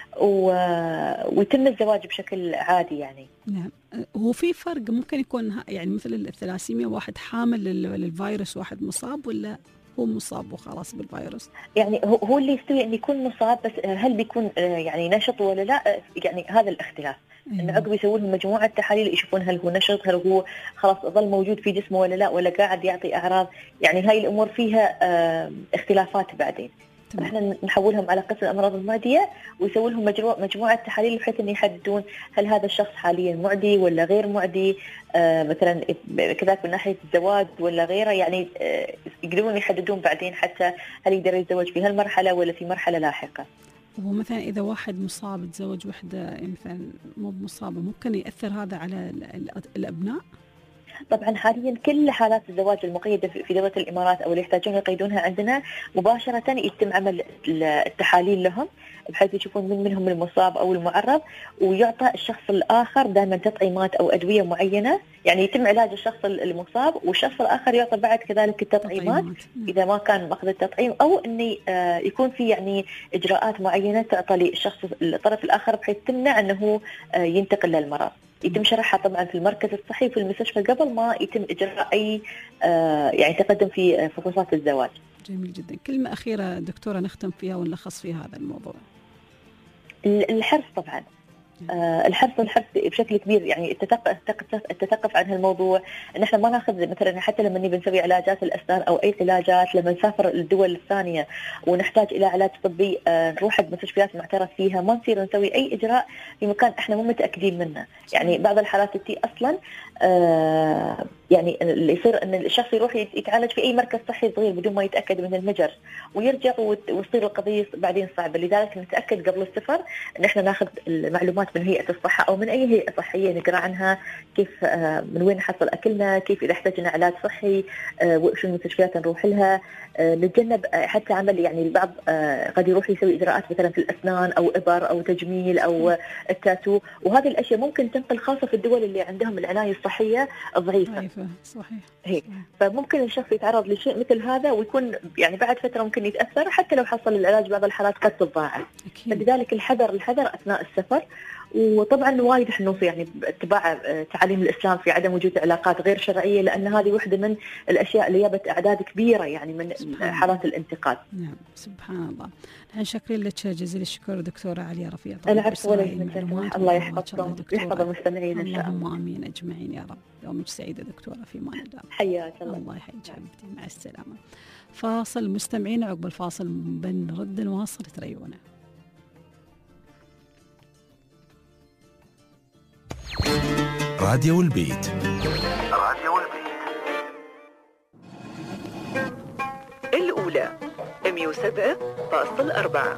ويتم الزواج بشكل عادي يعني. نعم. هو في فرق ممكن يكون يعني مثل الثلاسيميا، واحد حامل للفيروس واحد مصاب، ولا هو مصاب وخلاص بالفيروس؟ يعني هو اللي يستوي أن يكون مصاب، بس هل بيكون يعني نشط ولا لا، يعني هذا الاختلاف. إن عقب يسوون لهم مجموعة تحاليل يشوفون هل هو نشط، هل هو خلاص ظل موجود في جسمه ولا لا، ولا قاعد يعطي أعراض. يعني هاي الأمور فيها اختلافات بعدين. احنا نحولهم على قسم الأمراض المعدية ويسوون لهم مجموعة تحاليل بحيث أن يحددون هل هذا الشخص حاليا معدي ولا غير معدي، مثلا كذلك من ناحية الزواج ولا غيره. يعني يقدرون يحددون بعدين حتى هل يقدر يتزوج في هالمرحلة ولا في مرحلة لاحقة. ومثلا إذا واحد مصاب تزوج وحدة مثلا مو مصابة، ممكن يأثر هذا على الأبناء؟ طبعا حاليا كل حالات الزواج المقيدة في دولة الإمارات أو اللي يحتاجون يقيدونها عندنا مباشرة يتم عمل التحاليل لهم بحيث يشوفون من منهم المصاب أو المعرض، ويعطى الشخص الآخر دائما تطعيمات أو أدوية معينة. يعني يتم علاج الشخص المصاب والشخص الآخر يعطى بعد كذلك التطعيمات إذا ما كان مأخذ التطعيم، أو أن يكون في يعني إجراءات معينة تعطى للشخص الطرف الآخر بحيث تمنع أنه ينتقل للمرض. يتم شرحها طبعا في المركز الصحي في المستشفى قبل ما يتم إجراء أي يعني تقدم في فحوصات الزواج. جميل جدا. كلمة أخيرة دكتورة نختم فيها ونلخص فيها هذا الموضوع. الحرص طبعا، الحرص بشكل كبير. يعني التثقف عن هالموضوع، ان احنا ما ناخذ مثلا حتى لما نبي نسوي علاجات الاسنان او اي علاجات، لما نسافر الدول الثانيه ونحتاج الى علاج طبي نروح حق مستشفيات معترف فيها، ما نصير نسوي اي اجراء في مكان احنا مو متاكدين منه. يعني بعض الحالات تي اصلا يعني اللي يصير ان الشخص يروح يتعالج في اي مركز صحي صغير بدون ما يتاكد من المجر ويرجع وتصير القضيه بعدين صعبه. لذلك نتاكد قبل السفر ان احنا ناخذ المعلومات من هيئه الصحه او من اي هيئه صحيه نقرا عنها، كيف من وين نحصل اكلنا، كيف اذا احتاجنا علاج صحي وشو المستشفيات نروح لها. نتجنب حتى عمل يعني البعض قد يروح يسوي اجراءات مثلا في الاسنان او ابر او تجميل او التاتو، وهذه الاشياء ممكن تنقل خاصه في الدول اللي عندهم العنايه الصحيه ضعيفه. صحيح. هيك فممكن الشخص يتعرض لشيء مثل هذا ويكون يعني بعد فتره ممكن يتاثر، حتى لو حصل العلاج بعض الحالات قد تتضاعف. فلذلك الحذر اثناء السفر. وطبعا وايد احنا نوصي يعني اتباع تعاليم الاسلام في عدم وجود علاقات غير شرعيه، لان هذه واحده من الاشياء اللي جابت اعداد كبيره يعني من حالات الانتقاد. نعم سبحان الله. نحن شاكرين لك جزيل الشكر دكتوره عليا رفيع. العفو ولا يهمك، الله يحفظكم ويحفظ المستمعين ان شاء الله. اللهم امين اجمعين يا رب. يومك سعيده دكتوره، في امان الله. حياك الله. الله يحييك حبيبتي، مع السلامه. فاصل مستمعين، عقب الفاصل بنرد نواصل تريونا. راديو البيت. الأولى 107.4.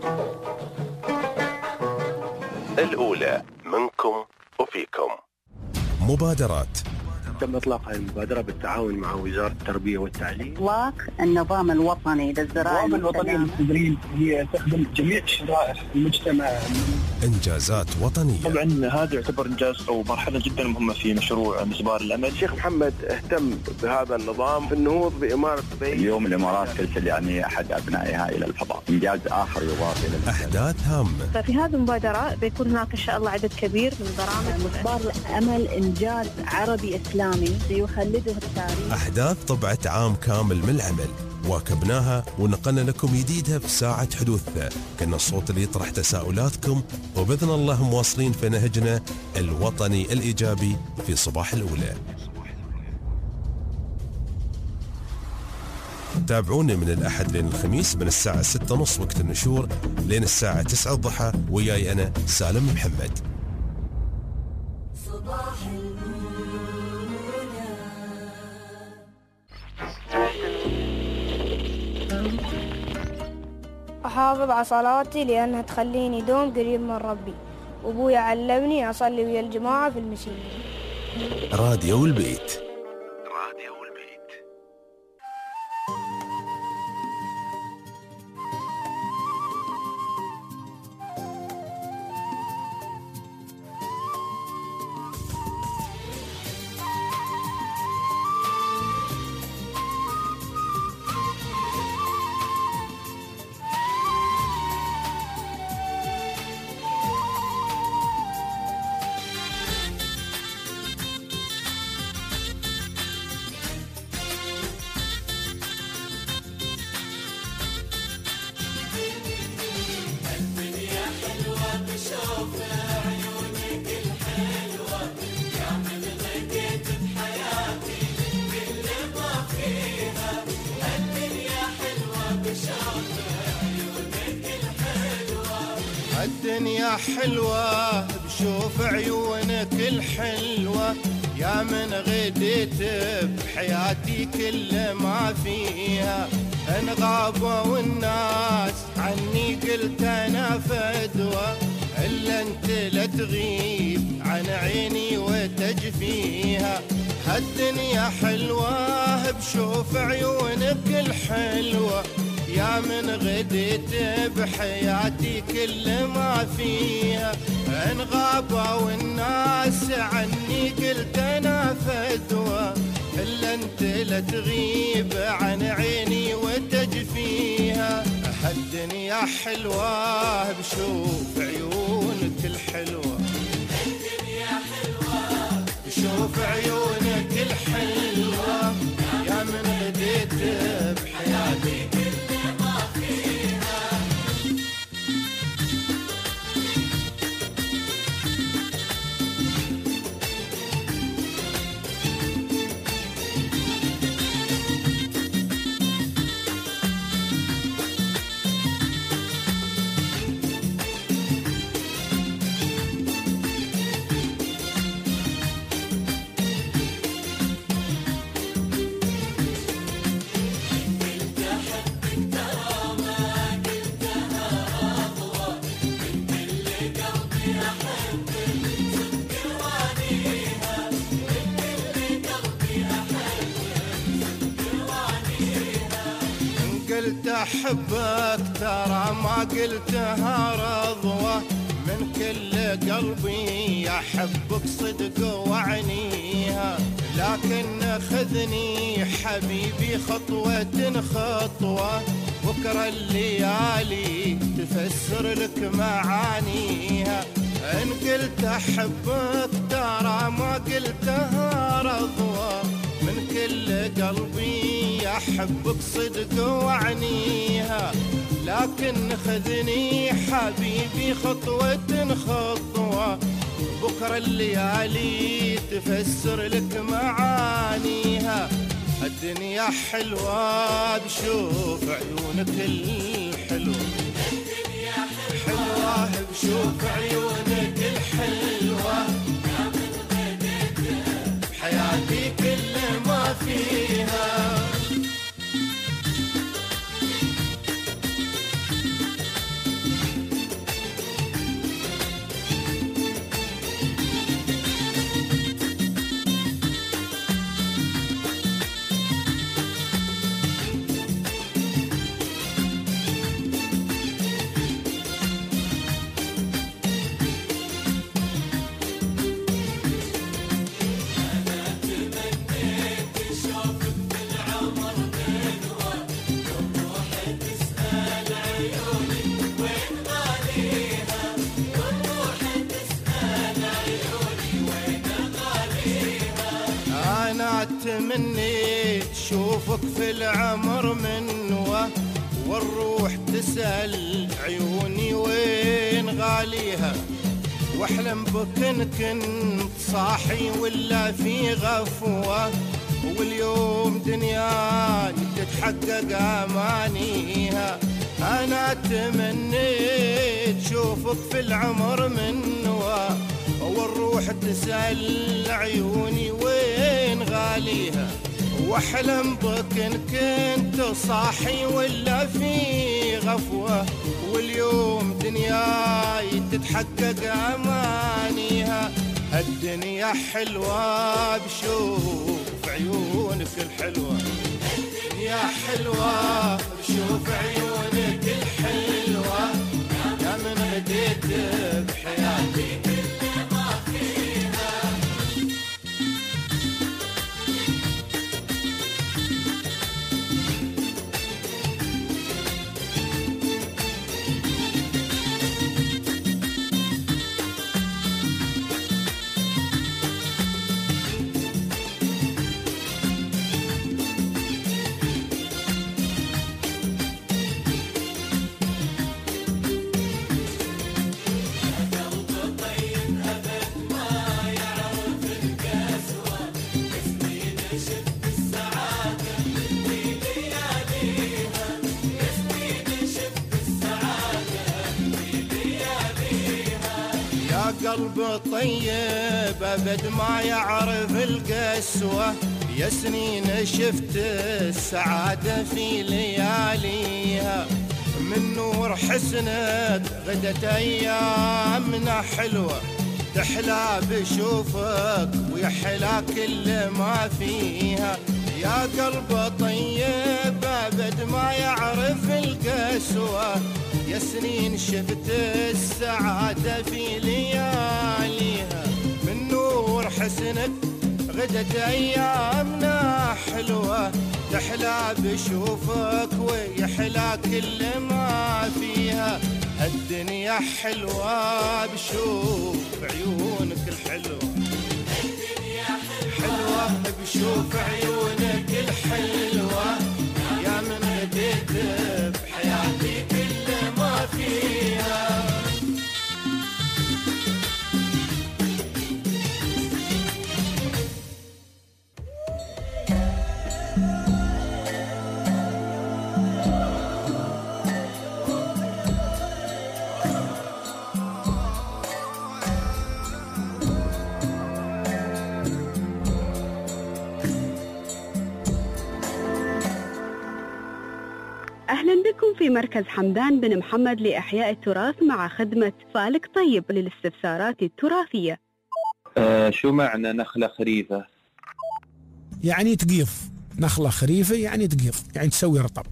الأولى منكم وفيكم. مبادرات تم إطلاق هذه المبادرة بالتعاون مع وزارة التربية والتعليم. إطلاق النظام الوطني للزراعة. النظام الوطني للتدريب هي تخدم جميع شرائح المجتمع. إنجازات وطنية. طبعا هذا يعتبر إنجاز أو مرحلة جدا مهمة في مشروع مسبار الأمل. الشيخ محمد اهتم بهذا النظام في النهوض بإمارة دبي. اليوم الإمارات ترسل يعني أحد أبنائها إلى الفضاء، إنجاز آخر يضاف إلى أحداث هامة. ففي هذه المبادرة بيكون هناك إن شاء الله عدد كبير من برامج. مسبار الأمل إنجاز عربي إسلامي سيخلده التاريخ. أحداث طبعت عام كامل من العمل واكبناها ونقلنا لكم جديدها في ساعة حدوثها. كنا الصوت اللي يطرح تساؤلاتكم، وبإذن الله مواصلين في نهجنا الوطني الإيجابي في صباح الأولى. تابعونا من الأحد لين الخميس من الساعة 6:30 وقت النشور لين الساعة 9 الضحى، وياي أنا سالم محمد. أحافظ على صلاتي لأنها تخليني دوم قريب من ربي، وأبوي علمني أصلي ويا الجماعة في المسجد. راديو البيت. الدنيا حلوة بشوف عيونك الحلوة، يا من غديت بحياتي كل ما فيها. ان غابوا والناس عني قلت انا فدوة، الا انت لا تغيب عن عيني وتجفيها. هالدنيا حلوة بشوف عيونك الحلوة، يا من غديت بحياتي كل ما فيها. ان غابوا الناس عني قلت انا فدوة، الا انت لا تغيب عن عيني وتجفيها. هالدنيا حلوة بشوف عيونك الحلوة، الدنيا حلوة بشوف عيونك الحلوة، يا من غديت بحياتي قلت أحبك ترى ما قلتها رضوة، من كل قلبي أحبك صدق وعنيها. لكن خذني حبيبي خطوة خطوة، بكرة الليالي تفسر لك معانيها. إن قلت أحبك ترى ما قلتها رضوة، من كل قلبي أحبك صدق وعنيها. لكن خذني حبيبي خطوة خطوة، بكرة الليالي تفسر لك معانيها. الدنيا حلوة بشوف عيونك الحلوة، الدنيا حلوة بشوف عيونك الحلوة، حياتي كل ما فيها. تمنيت شوفك في العمر منوة، والروح تسأل عيوني وين غاليها، واحلم بك إن كنت صاحي ولا في غفوة، واليوم دنياي تتحقق أمانيها. أنا تمنيت شوفك في العمر منوة، والروح تسأل عيوني وين غاليها، واحلم بك إن كنت صاحي ولا في غفوة، واليوم دنياي تتحقق أمانيها. الدنيا حلوة بشوف عيونك الحلوة، الدنيا حلوة بشوف عيونك الحلوة، يا من غديت بحياتي كل ما فيها. قلب طيب أبد ما يعرف القسوة، يا سنين شفت السعادة في لياليها، من نور حسنك غدت أيامنا حلوة، تحلى بشوفك ويحلى كل ما فيها. يا قلب طيب أبد ما يعرف القسوة، يا سنين شفت السعادة في لياليها، من نور حسنك غدت أيامنا حلوة، تحلى بشوفك ويحلى كل ما فيها. الدنيا حلوة بشوف عيونك الحلوة، الدنيا حلوة بشوف عيونك الحلوة، يا من غديت بحياتي كل ما فيها. أهلا بكم في مركز حمدان بن محمد لإحياء التراث مع خدمة فالك طيب للاستفسارات التراثية. شو معنى نخلة خريفة؟ يعني تقيف. نخلة خريفة يعني تقيف، يعني تسوي رطب.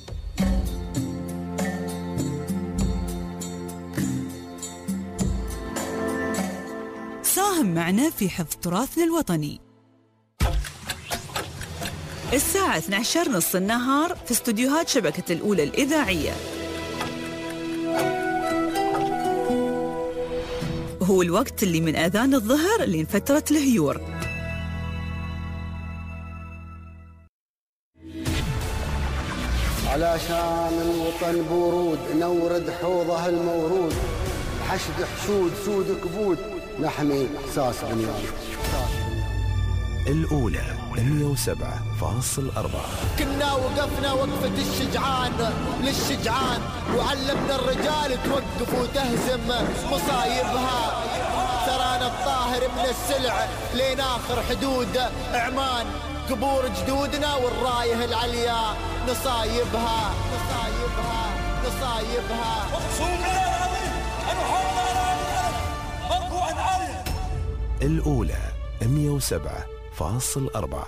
ساهم معنا في حفظ تراثنا الوطني. الساعة 12 نص النهار في استوديوهات شبكة الأولى الإذاعية. هو الوقت اللي من آذان الظهر لين فترة الهيور. علشان الوطن بورود نورد حوضه المورود، حشد حشود سود كبود نحمي إحساس بنيان. الأولى 107.4. كنا وقفنا وقفة الشجعان للشجعان، وعلمنا الرجال توقف وتهزم مصايبها. ترانا الطاهر من السلع لين آخر حدود عمان، قبور جدودنا والرايه العليا نصايبها نصايبها نصايبها. الأولى 107.4.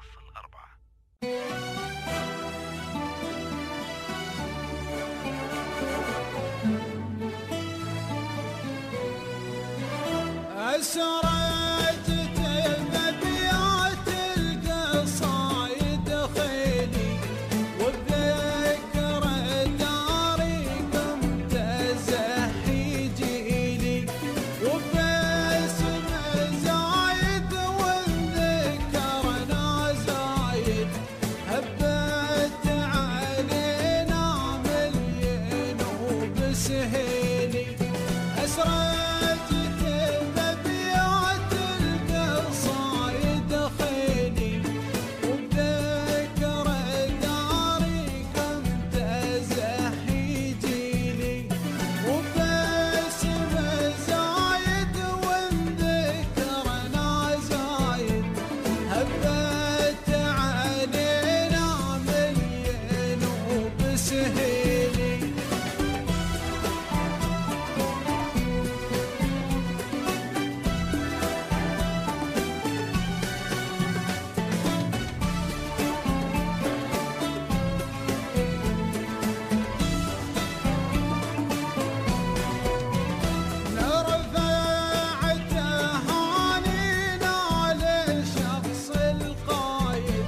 أسرجت المبيعات القصايد خيلي، والذكر داري قمت أزحي جيلي، وباسم زايد والذكر نازل وبسهيلي أسرجت بأبيات القصايد خيلي وبذكر داري كم تزحي جيلي وباسم زايد وانذكرنا زايد هبت علينا مليين وبسهيلي نرفع تهانينا للشخص القايد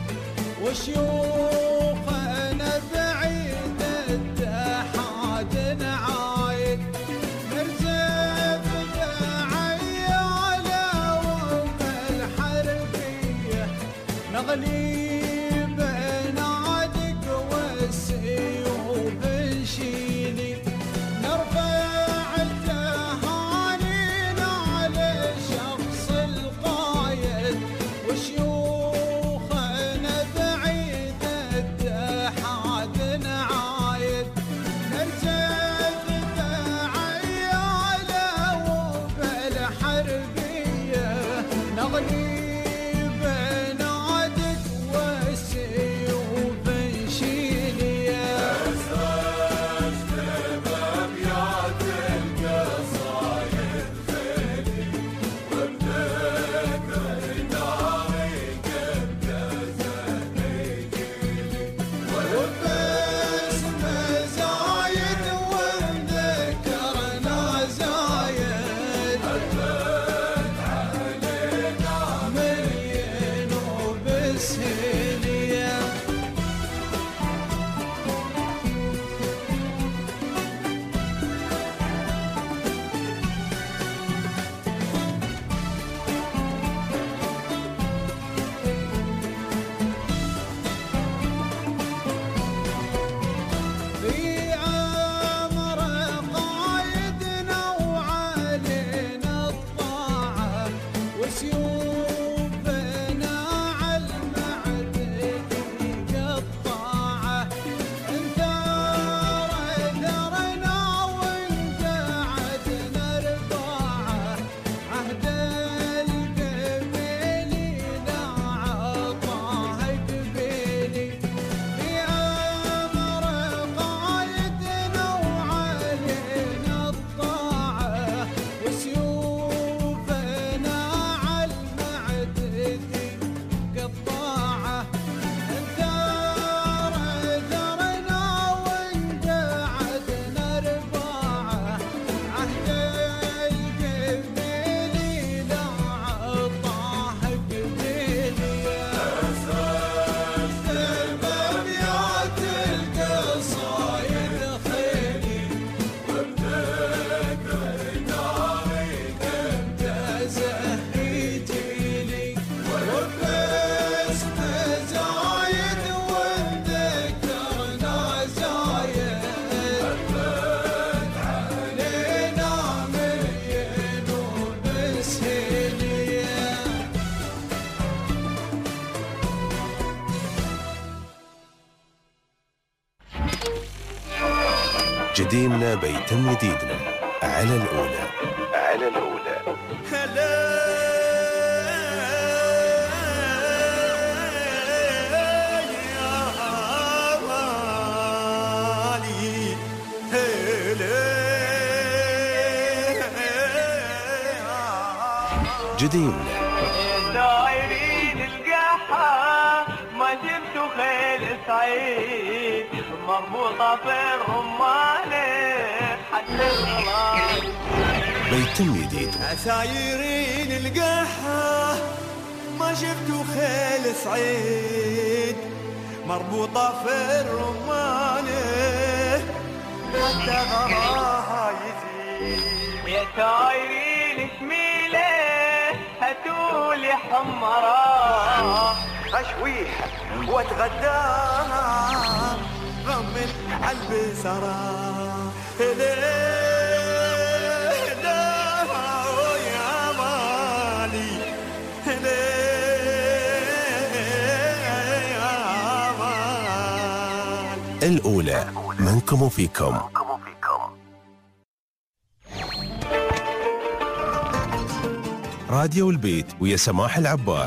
وشيوخنا بعيد التحاد نعايد نرزف بعياله وام الحربية نغلي بنادق والسيوف نشيلي نرفع التهانينا للشخص القايد وشيوخنا بعيد التحاد نعايد نرزق بعياله وبالحربية نغلي بنادق والسيوف نشيلي أسرجت بأبيات القصايد خيلي وبذكر داري كنت زهيجيلي وباسم زايد وانذكرنا زايد هبت علينا مليين وبسهيلي في أمر قايدنا وعلينا الطاعة وسيوفنا على المعتد قطاعة انثار ثرنا وانقعدنا رفاعة عهد القبيلي لا عطاه قبيلي في أمر قايدنا وعلينا الطاعة وسيوفنا على المعتد قطاعة انثار ثرنا وانقعدنا رفاعة عهد القبيلي لا عطاه قبيلي أسرجت بأبيات القصايد خيلي وبذكر داري كنت زهي جيلي وباسم زايد وانذكرنا زايد هبت علينا مليين وبسهيلي جديمنا بيتم جديدنا على الأولى. على الأولى. جديمنا دايرين القحة ما جبت خيل سعيد مربوطة في الرمانة حتى الغلال بيتم جديد. عسايرين القحة ما جبت خيل سعيد مربوطة في الرمانة حتى غراها يزيد يا سايرين شميلة هاتولي حمراء اشويها واتغداها غمت عالبسرة الأولى منكم وفيكم. راديو البيت ويا سماح العبار.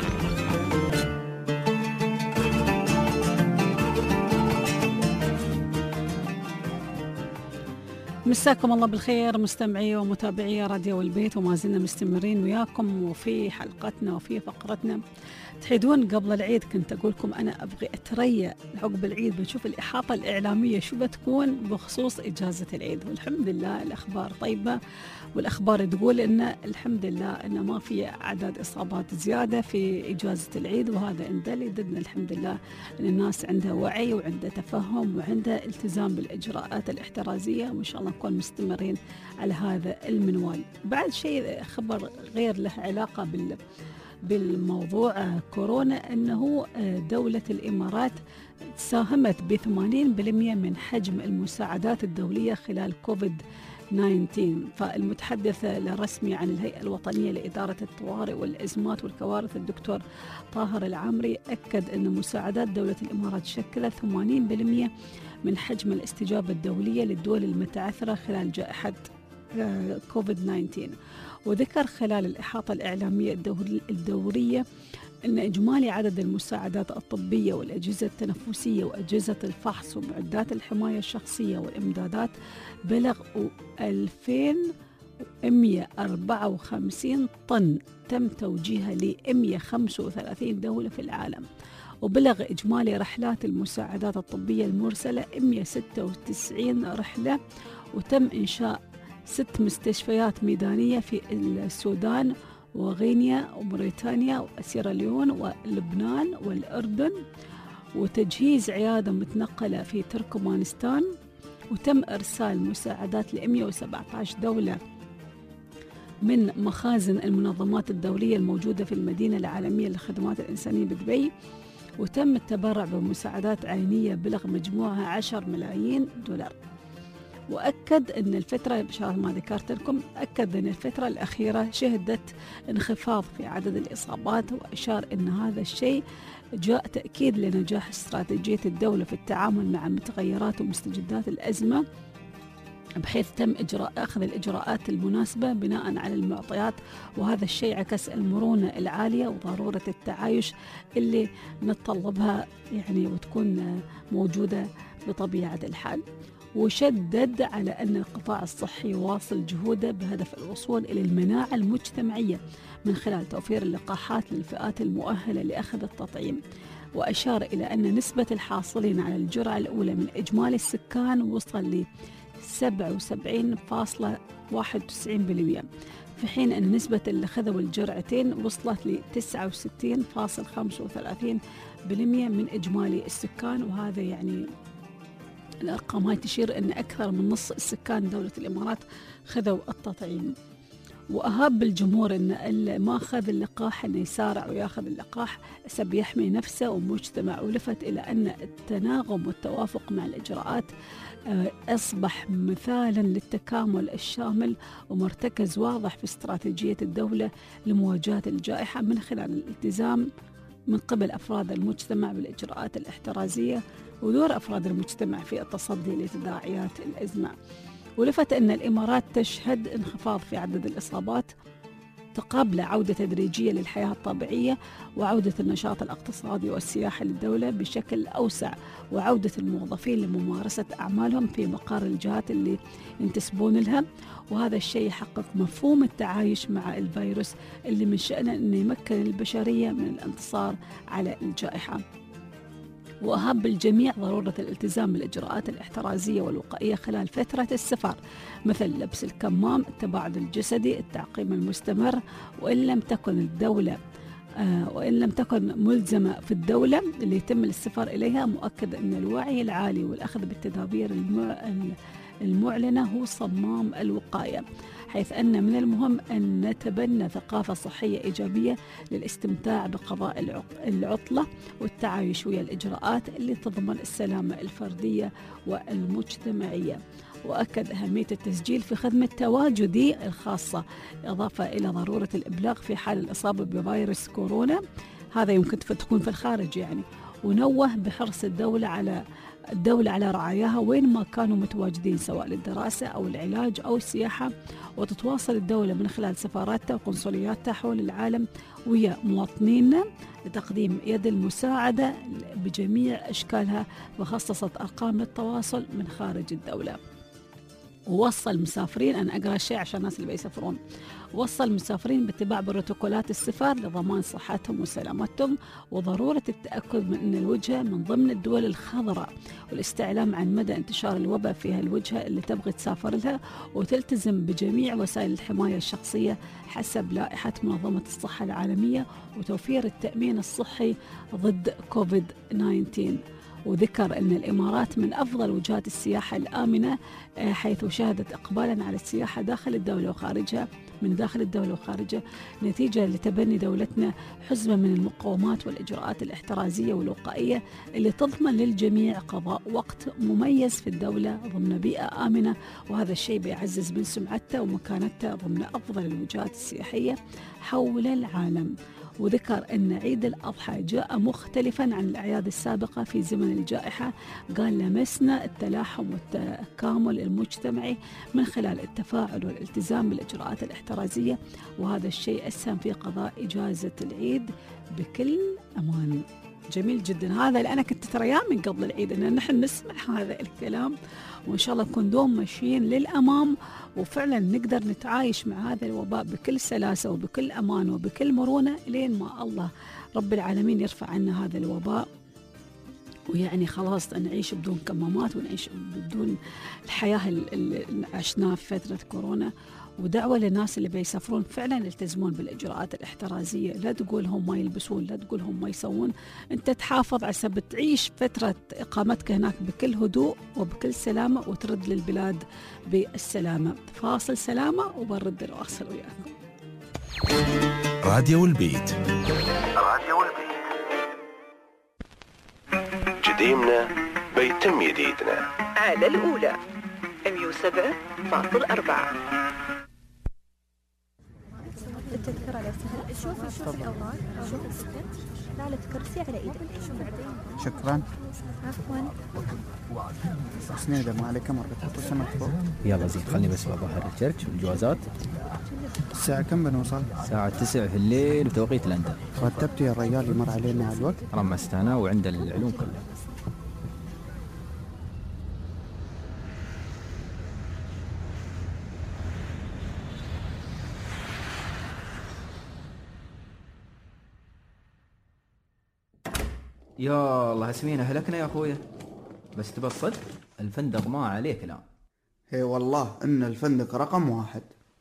مساكم الله بالخير مستمعي ومتابعي راديو البيت، وما زلنا مستمرين وياكم وفي حلقتنا وفي فقرتنا. تحيدون قبل العيد كنت أقول لكم أنا أبغي أتريا عقب العيد بنشوف الإحاطة الإعلامية شو بتكون بخصوص إجازة العيد، والحمد لله الأخبار طيبة، والأخبار تقول إن الحمد لله إن ما في أعداد إصابات زيادة في إجازة العيد، وهذا إن دل يدلنا الحمد لله إن الناس عندها وعي وعندها تفهم وعندها التزام بالإجراءات الاحترازية، وإن شاء الله نكون مستمرين على هذا المنوال. بعد شيء خبر غير له علاقة بالموضوع كورونا، أنه دولة الإمارات ساهمت ب80% من حجم المساعدات الدولية خلال كوفيد-19. فالمتحدث الرسمي عن الهيئة الوطنية لإدارة الطوارئ والأزمات والكوارث الدكتور طاهر العامري أكد أن مساعدات دولة الإمارات شكلت 80% من حجم الاستجابة الدولية للدول المتعثرة خلال جائحة كوفيد-19. وذكر خلال الإحاطة الإعلامية الدورية أن إجمالي عدد المساعدات الطبية والأجهزة التنفسية وأجهزة الفحص ومعدات الحماية الشخصية والإمدادات بلغ 2154 طن، تم توجيهها ل 135 دولة في العالم. وبلغ إجمالي رحلات المساعدات الطبية المرسلة 196 رحلة، وتم إنشاء 6 مستشفيات ميدانية في السودان وغينيا وموريتانيا وسيراليون ولبنان والأردن، وتجهيز عيادة متنقلة في تركمانستان، وتم إرسال مساعدات ل 117 دولة من مخازن المنظمات الدولية الموجودة في المدينة العالمية للخدمات الإنسانية بدبي، وتم التبرع بمساعدات عينية بلغ مجموعها 10 ملايين دولار. وأكد أن الفترة بشار ما ذكرت لكم، أكد أن الفترة الأخيرة شهدت انخفاض في عدد الإصابات، وأشار أن هذا الشيء جاء تأكيد لنجاح استراتيجية الدولة في التعامل مع متغيرات ومستجدات الأزمة، بحيث تم أخذ الإجراءات المناسبة بناء على المعطيات، وهذا الشيء عكس المرونة العالية وضرورة التعايش اللي نتطلبها يعني وتكون موجودة بطبيعة الحال. وشدد على أن القطاع الصحي واصل جهوده بهدف الوصول إلى المناعة المجتمعية من خلال توفير اللقاحات للفئات المؤهلة لأخذ التطعيم. وأشار إلى أن نسبة الحاصلين على الجرعة الأولى من إجمالي السكان وصل ل 77.91%، في حين أن نسبة اللي خذوا الجرعتين وصلت ل 69.35% من إجمالي السكان، وهذا يعني الأرقام هاي تشير أن أكثر من نصف السكان دولة الإمارات خذوا التطعيم. وأهاب الجمهور أن اللي ما أخذ اللقاح أن يسارع ويأخذ اللقاح سبيحمي نفسه ومجتمع، ولفت إلى أن التناغم والتوافق مع الإجراءات أصبح مثالا للتكامل الشامل ومرتكز واضح في استراتيجية الدولة لمواجهة الجائحة من خلال الالتزام من قبل أفراد المجتمع بالإجراءات الاحترازية ودور أفراد المجتمع في التصدي لتداعيات الأزمة. ولفت أن الإمارات تشهد انخفاض في عدد الإصابات تقابل عودة تدريجية للحياة الطبيعية وعودة النشاط الاقتصادي والسياحي للدولة بشكل أوسع، وعودة الموظفين لممارسة أعمالهم في مقار الجهات اللي ينتسبون لها، وهذا الشيء يحقق مفهوم التعايش مع الفيروس اللي من شأنه أن يمكن البشرية من الانتصار على الجائحة. وأهب الجميع ضرورة الالتزام بالإجراءات الاحترازية والوقائية خلال فترة السفر، مثل لبس الكمام، التباعد الجسدي، التعقيم المستمر، وإن لم تكن ملزمة في الدولة اللي يتم السفر إليها، مؤكد أن الوعي العالي والأخذ بالتدابير المعلنة هو صمام الوقاية، حيث أن من المهم أن نتبنى ثقافة صحية إيجابية للاستمتاع بقضاء العطلة والتعايش ويا الإجراءات اللي تضمن السلامة الفردية والمجتمعية. وأكد أهمية التسجيل في خدمة تواجدي الخاصة، إضافة إلى ضرورة الإبلاغ في حال الإصابة بفيروس كورونا، هذا يمكن تكون في الخارج يعني. ونوه بحرص الدولة على الدولة على رعاياها وين ما كانوا متواجدين سواء للدراسة أو العلاج أو السياحة، وتتواصل الدولة من خلال سفاراتها وقنصلياتها حول العالم ويا مواطنينا لتقديم يد المساعدة بجميع أشكالها، وخصصت أرقام للتواصل من خارج الدولة. ووصل مسافرين، أنا أقرأ شيء عشان الناس اللي بيسافرون، وصل مسافرين باتباع بروتوكولات السفر لضمان صحتهم وسلامتهم، وضرورة التأكد من أن الوجهة من ضمن الدول الخضراء، والاستعلام عن مدى انتشار الوباء في هالوجهة اللي تبغي تسافر لها، وتلتزم بجميع وسائل الحماية الشخصية حسب لائحة منظمة الصحة العالمية، وتوفير التأمين الصحي ضد كوفيد-19. وذكر أن الإمارات من أفضل وجهات السياحة الآمنة، حيث شهدت إقبالا على السياحة داخل الدولة وخارجها، من داخل الدولة وخارجها، نتيجة لتبني دولتنا حزمة من المقومات والإجراءات الاحترازية والوقائية اللي تضمن للجميع قضاء وقت مميز في الدولة ضمن بيئة آمنة، وهذا الشيء بيعزز من سمعتها ومكانتها ضمن أفضل الوجهات السياحية حول العالم. وذكر أن عيد الأضحى جاء مختلفا عن الأعياد السابقة في زمن الجائحة، قال لمسنا التلاحم والتكامل المجتمعي من خلال التفاعل والالتزام بالإجراءات الاحترازية، وهذا الشيء أسهم في قضاء إجازة العيد بكل أمان. جميل جدا. هذا اللي أنا كنت ترى من قبل العيد أن نحن نسمع هذا الكلام، وإن شاء الله نكون دوم ماشيين للأمام، وفعلا نقدر نتعايش مع هذا الوباء بكل سلاسة وبكل أمان وبكل مرونة لين ما الله رب العالمين يرفع عنا هذا الوباء، ويعني خلاص نعيش بدون كمامات ونعيش بدون الحياة اللي عشناها في فترة كورونا. ودعوة للناس اللي بيسافرون فعلا يلتزمون بالإجراءات الاحترازية، لا تقول هم ما يلبسون، لا تقول هم ما يسوون، أنت تحافظ على سبب تعيش فترة إقامتك هناك بكل هدوء وبكل سلامة، وترد للبلاد بالسلامة. فاصل سلامة وبرد الواصل وياكم. راديو البيت، راديو البيت، جديمنا بيتم جديدنا على الأولى 107.4. التذكرة لو سهل. شوف الأوراق، شوف السكت، لا كرسي على إيدك. شكرا. عفوا. سنيدة ما عليك مرة تحط السمك فوق. يلا زين خلني بس بظهر الشركة والجوازات. الساعة كم بنوصل؟ الساعة 9 في الليل بتوقيت لندن. رتبت يا رجال يمر علينا الوقت؟ رمستنا وعند العلوم كلها. يا الله اسمينا هلكنا يا اخويا، بس تبى الصدق الفندق ما عليه كلام. هي والله ان الفندق رقم 1.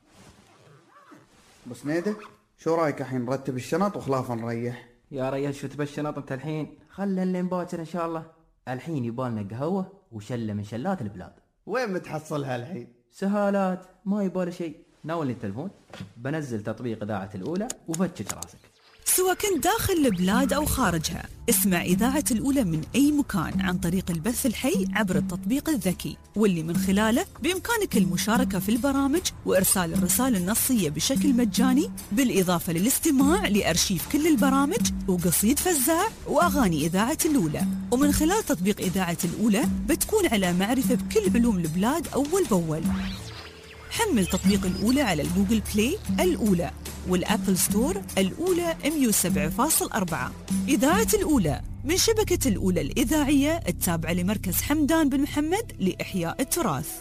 بس نيدة شو رايك الحين نرتب الشنط وخلاص نريح؟ يا ريال شو تبى الشنط انت الحين؟ خلنا لين باكر ان شاء الله. الحين يبالنا قهوه وشله من شلات البلاد. وين متحصلها الحين؟ سهالات، ما يبالي شيء. ناولني التلفون، بنزل تطبيق اذاعه الاولى وفتش راسك. سواء كنت داخل البلاد أو خارجها، اسمع إذاعة الأولى من أي مكان عن طريق البث الحي عبر التطبيق الذكي، واللي من خلاله بإمكانك المشاركة في البرامج وإرسال الرسائل النصية بشكل مجاني، بالإضافة للاستماع لأرشيف كل البرامج وقصيد فزاع وأغاني إذاعة الأولى. ومن خلال تطبيق إذاعة الأولى بتكون على معرفة بكل علوم البلاد أول بأول. حمل تطبيق الأولى على الجوجل بلاي الأولى والأبل ستور الأولى 107.4. إذاعة الأولى من شبكة الأولى الإذاعية التابعة لمركز حمدان بن محمد لإحياء التراث.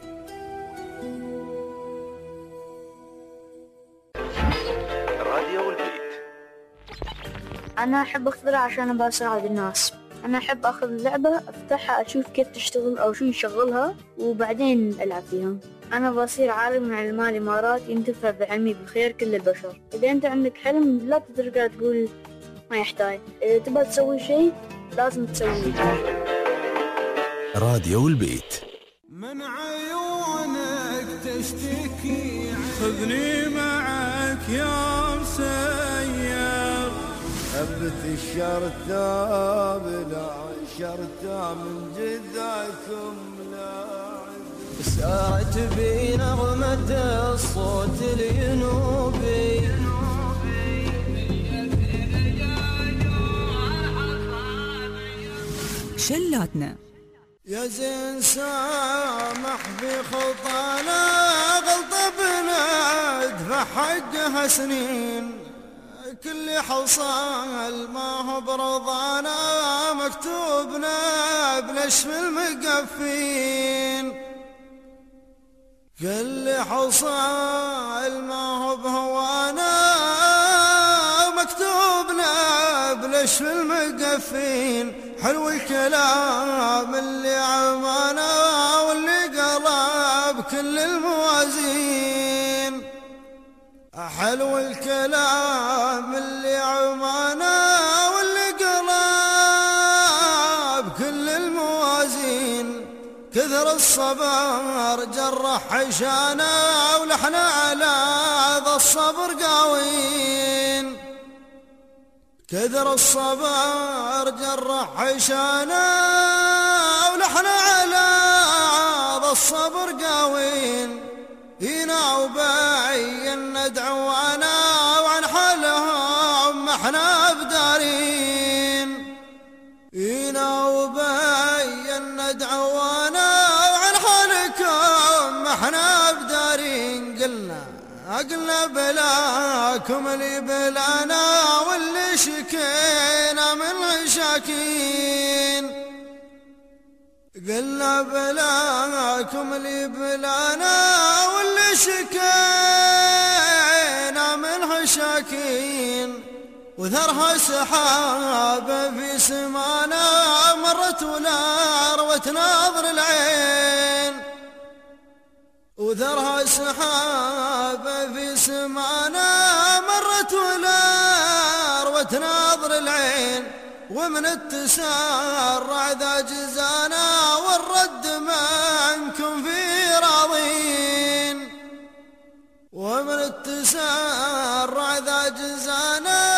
راديو البيت. أنا أحب أخترع عشان أبغى أساعد الناس. أنا أحب أخذ لعبة أفتحها أشوف كيف تشتغل أو شو يشغلها وبعدين ألعب فيها. أنا بصير عالم من علماء الإمارات ينتفع بعلمي بخير كل البشر. إذا أنت عندك حلم لا ترجع تقول ما يحتاج، إذا تبغى تسوي شيء لازم تسويه. راديو البيت. من عيونك تشتكي خذني معك يا مسير، ثبت الشرطة بلا شرطة من جذعكم ساعت بي نغمة الصوت الينوبي. شلاتنا يا زين سامح في خطانا غلطة بندفع حقها سنين، كل حصل ما هو برضانا مكتوبنا بنشف المقفين، كل حصل ما هو بهوانا مكتوبنا بنشف المقفين. حلو الكلام اللي عمانا واللي قلب كل الموازين، حلو الكلام اللي عمانا واللي قلب كل الموازين. كثر الصبر جرح حشانا ولحنا على ذا الصبر قاوين، كثر الصبر جرح حشانا ولحنا على ذا الصبر قاوين. هنا وبين ندعوانا وعن حالهم ما احنا بدارين، هنا وبين ندعوانا وعن حالكم ما احنا بدارين. قلنا بلاكم اللي بلانا واللي شكينا من شاكين، قلنا بلاكم اللي بلانا واللي شكينا منها شاكين. وثرها سحابة في سمانا مرت ولا روت ناظر العين، وثرها سحابة في سمانا مرت ولا روت ناظر العين. ومن التسارع ذا جزانا والرد منكم في راضين، ومن التسارع ذا جزانا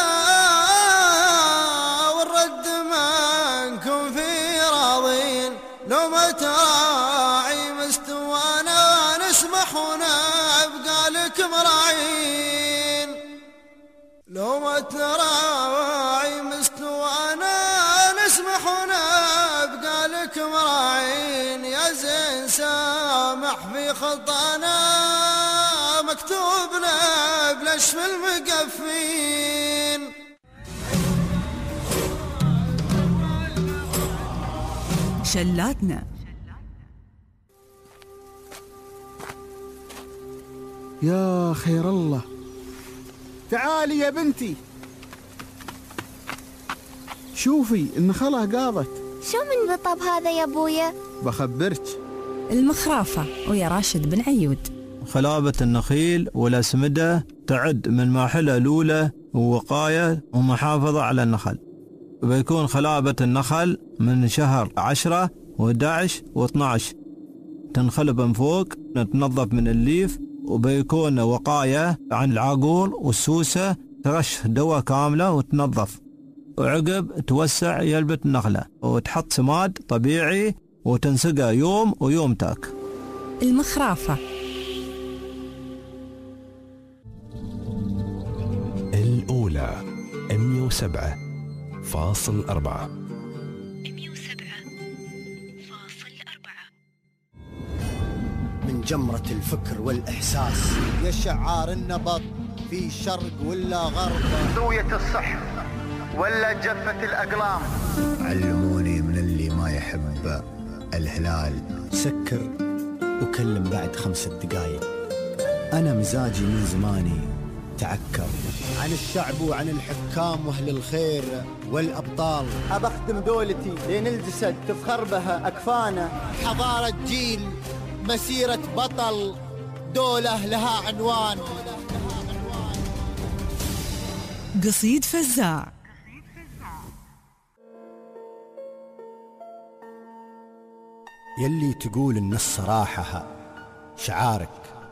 والرد منكم في راضين. لو ما تراعي مستوانا نسمح ونبقى لك مراعين، لو ما تراعي مستوانا نسمح ونبقى لك مراعين. يا زين سامح في خطانا مكتوبنا بنشف المقفين. شلاتنا يا خير الله، تعالي يا بنتي شوفي النخلة قاضت. شو من رطب هذا يا ابويا؟ بخبرك، المخرافة ويا راشد بن عيود. خلابة النخيل والأسمدة تعد من مراحل الأولى ووقاية ومحافظة على النخل. وبيكون خلابة النخل من شهر 10 و11 و12 تنخلب من فوق، تنظف من الليف، وبيكون وقاية عن العاقول والسوسة، ترش دواء كاملة وتنظف، وعقب توسع يلبة النخلة وتحط سماد طبيعي وتنسقه يوم ويوم تاك. المخرافة الأولى 107.4. من جمرة الفكر والإحساس يا شعار النبض في شرق ولا غرب، زوية الصح ولا جفة الأقلام. علموني من اللي ما يحب الهلال سكر وكلم بعد 5 دقايق. أنا مزاجي من زماني تعكر عن الشعب وعن الحكام وأهل الخير والأبطال. أبخدم دولتي لين الجسد تفخر بها أكفانا. حضارة جيل، مسيرة بطل، دولة لها عنوان. قصيد فزاع. يلي تقول إن الصراحة شعارك،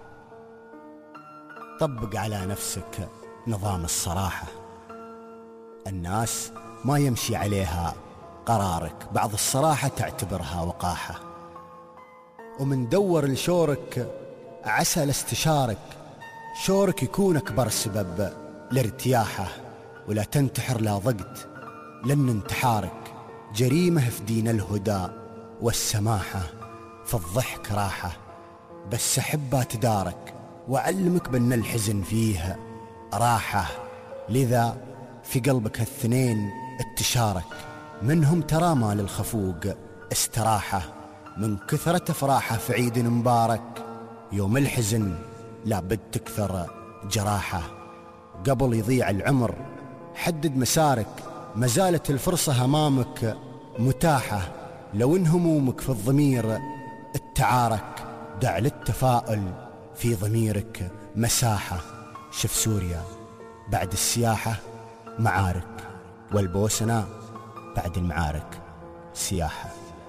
طبق على نفسك نظام الصراحة. الناس ما يمشي عليها قرارك، بعض الصراحة تعتبرها وقاحة. ومن دور لشورك عسى لاستشارك، شورك يكون أكبر سبب لارتياحه. ولا تنتحر لا ضقت لأن انتحارك جريمة في دين الهدى والسماحة في الضحك راحة، بس أحبها تدارك وأعلمك بأن الحزن فيه راحة. لذا في قلبك هالثنين التشارك، منهم ترى ما للخفوق استراحة، من كثرة أفراحه في عيد مبارك، يوم الحزن لابد تكثر جراحة. قبل يضيع العمر حدد مسارك، ما زالت الفرصة أمامك متاحة، لو إن همومك في الضمير التعارك، دع للتفاؤل في ضميرك مساحة. شوف سوريا بعد السياحة معارك، والبوسنة بعد المعارك سياحة.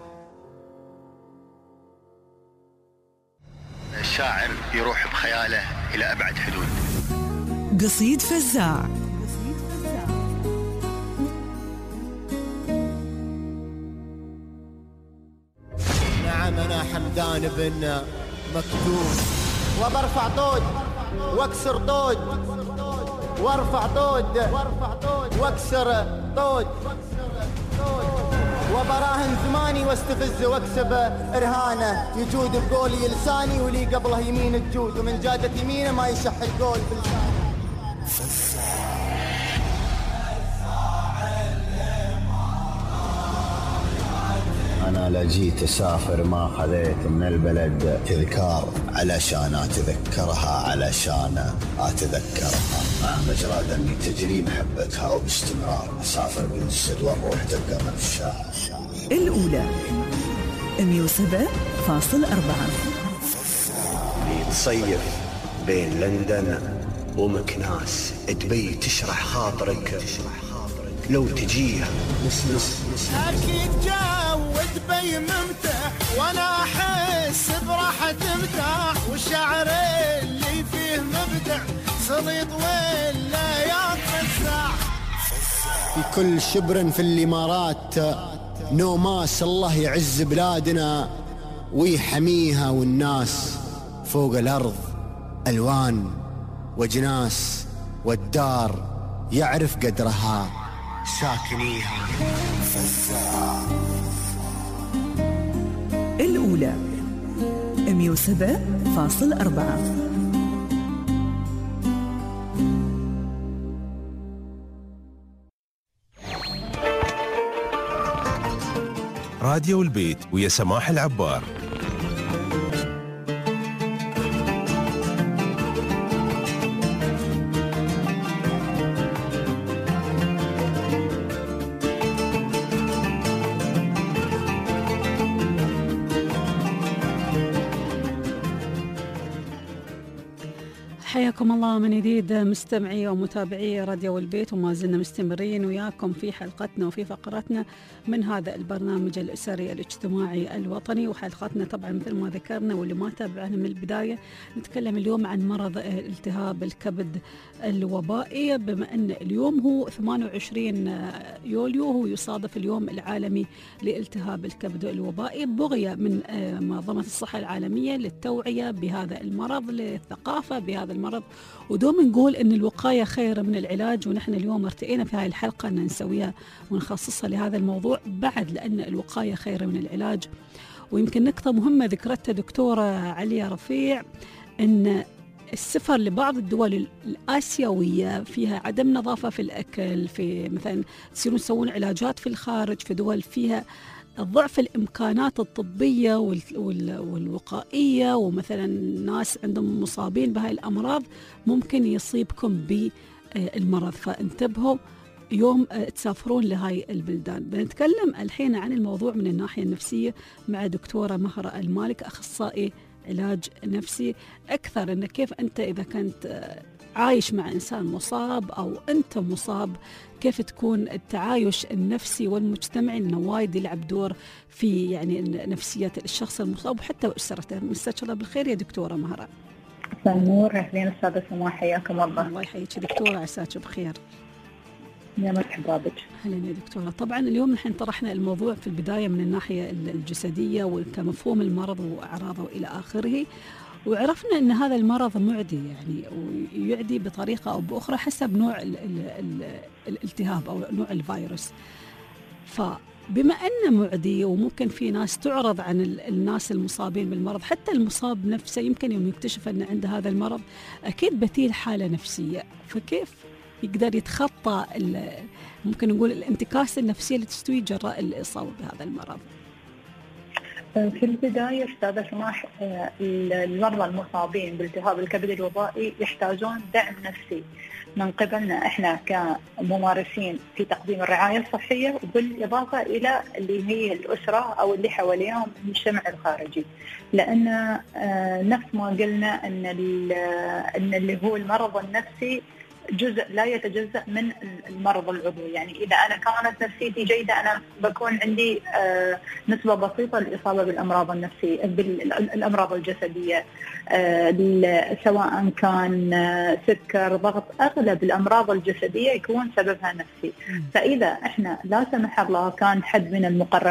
الشاعر يروح بخياله إلى أبعد حدود. قصيد فزاع. نعم أنا حمدان بن مكتوم، وبرفع طود واكسر طود، وارفع طود واكسر طود، وبراهن زماني واستفز واكسب إرهانه، يجود بقولي لساني ولي قبله يمين الجود، ومن جادة يمينه ما يشح القول بلسانه. أنا لجيت أسافر ما خذيت من البلد تذكار، علشان أتذكرها علشان أتذكرها، مع مجرى دمي تجري محبتها وباستمرار، أسافر بالجسد والروح تبقى من الشاعر. الأولى 107.4. تصيف بين لندن ومكناس، دبي تشرح خاطرك لو تجيها. أكيد جو دبي ممتع، وأنا أحس براحة مرتاح، والشعر اللي فيه مبدع، سليط ولا يقفزع. في كل شبر في الإمارات نوماس، الله يعز بلادنا ويحميها، والناس فوق الأرض ألوان وجناس، والدار يعرف قدرها ساكنيها. الأولى 107.4. راديو البيت ويا سماح العبار. حياكم الله من جديد مستمعي ومتابعي راديو البيت، وما زلنا مستمرين وياكم في حلقتنا وفي فقرتنا من هذا البرنامج الأسري الاجتماعي الوطني. وحلقتنا طبعا مثل ما ذكرنا واللي ما تابعنا من البداية، نتكلم اليوم عن مرض التهاب الكبد الوبائي، بما أن اليوم هو 28 يوليو هو يصادف اليوم العالمي لالتهاب الكبد الوبائي، بغية من منظمة الصحة العالمية للتوعية بهذا المرض، للثقافة بهذا المرض، ودوم نقول ان الوقايه خير من العلاج. ونحن اليوم ارتئينا في هاي الحلقه ان نسويها ونخصصها لهذا الموضوع بعد، لان الوقايه خير من العلاج. ويمكن نقطه مهمه ذكرتها دكتوره عليا رفيع، ان السفر لبعض الدول الآسيوية فيها عدم نظافة في الأكل، في مثلا تصيرون تسوون علاجات في الخارج في دول فيها ضعف الإمكانات الطبية والوقائية، ومثلا ناس عندهم مصابين بهاي الأمراض ممكن يصيبكم بالمرض، فانتبهوا يوم تسافرون لهاي البلدان. بنتكلم الحين عن الموضوع من الناحية النفسية مع دكتورة مهرة المالك، أخصائي علاج نفسي، أكثر إن كيف أنت إذا كنت عايش مع إنسان مصاب أو أنت مصاب، كيف تكون التعايش النفسي والمجتمعي، إنه وايد يلعب دور في يعني نفسية الشخص المصاب وحتى أسرته. مساك الله بالخير يا دكتورة مهرة. مساء النور، أهلين أستاذة سماح، حياكم الله. الله يحييك دكتورة، عساك بخير. يا مرحبا بك. أهلا يا دكتورة. طبعا اليوم نحن طرحنا الموضوع في البداية من الناحية الجسدية وكمفهوم المرض وأعراضه وإلى آخره، وعرفنا أن هذا المرض معدي يعني، ويعدي بطريقة أو بأخرى حسب نوع الالتهاب أو نوع الفيروس. بما أنه معدي وممكن في ناس تعرض عن الناس المصابين بالمرض، حتى المصاب نفسه يمكن يوم يكتشف أن عنده هذا المرض أكيد بتيل حالة نفسية، فكيف يقدر يتخطى ممكن نقول الانتكاسة النفسية اللي تستوي جراء الإصابة بهذا المرض؟ في البداية أستاذة سماح، المرضى المصابين بالتهاب الكبد الوبائي يحتاجون دعم نفسي من قبلنا إحنا كممارسين في تقديم الرعاية الصحية، وبالإضافة إلى اللي هي الأسرة أو اللي حواليهم المجتمع الخارجي، لأن نفس ما قلنا أن اللي هو المرض النفسي جزء لا يتجزأ من المرض العضوي. يعني إذا أنا كانت نفسيتي جيدة أنا بكون عندي نسبة بسيطة للإصابة بالأمراض النفسية بالأمراض الجسدية، سواء كان سكر، ضغط، أغلب الأمراض الجسدية يكون سببها نفسي. فإذا إحنا لا سمح الله كان حد من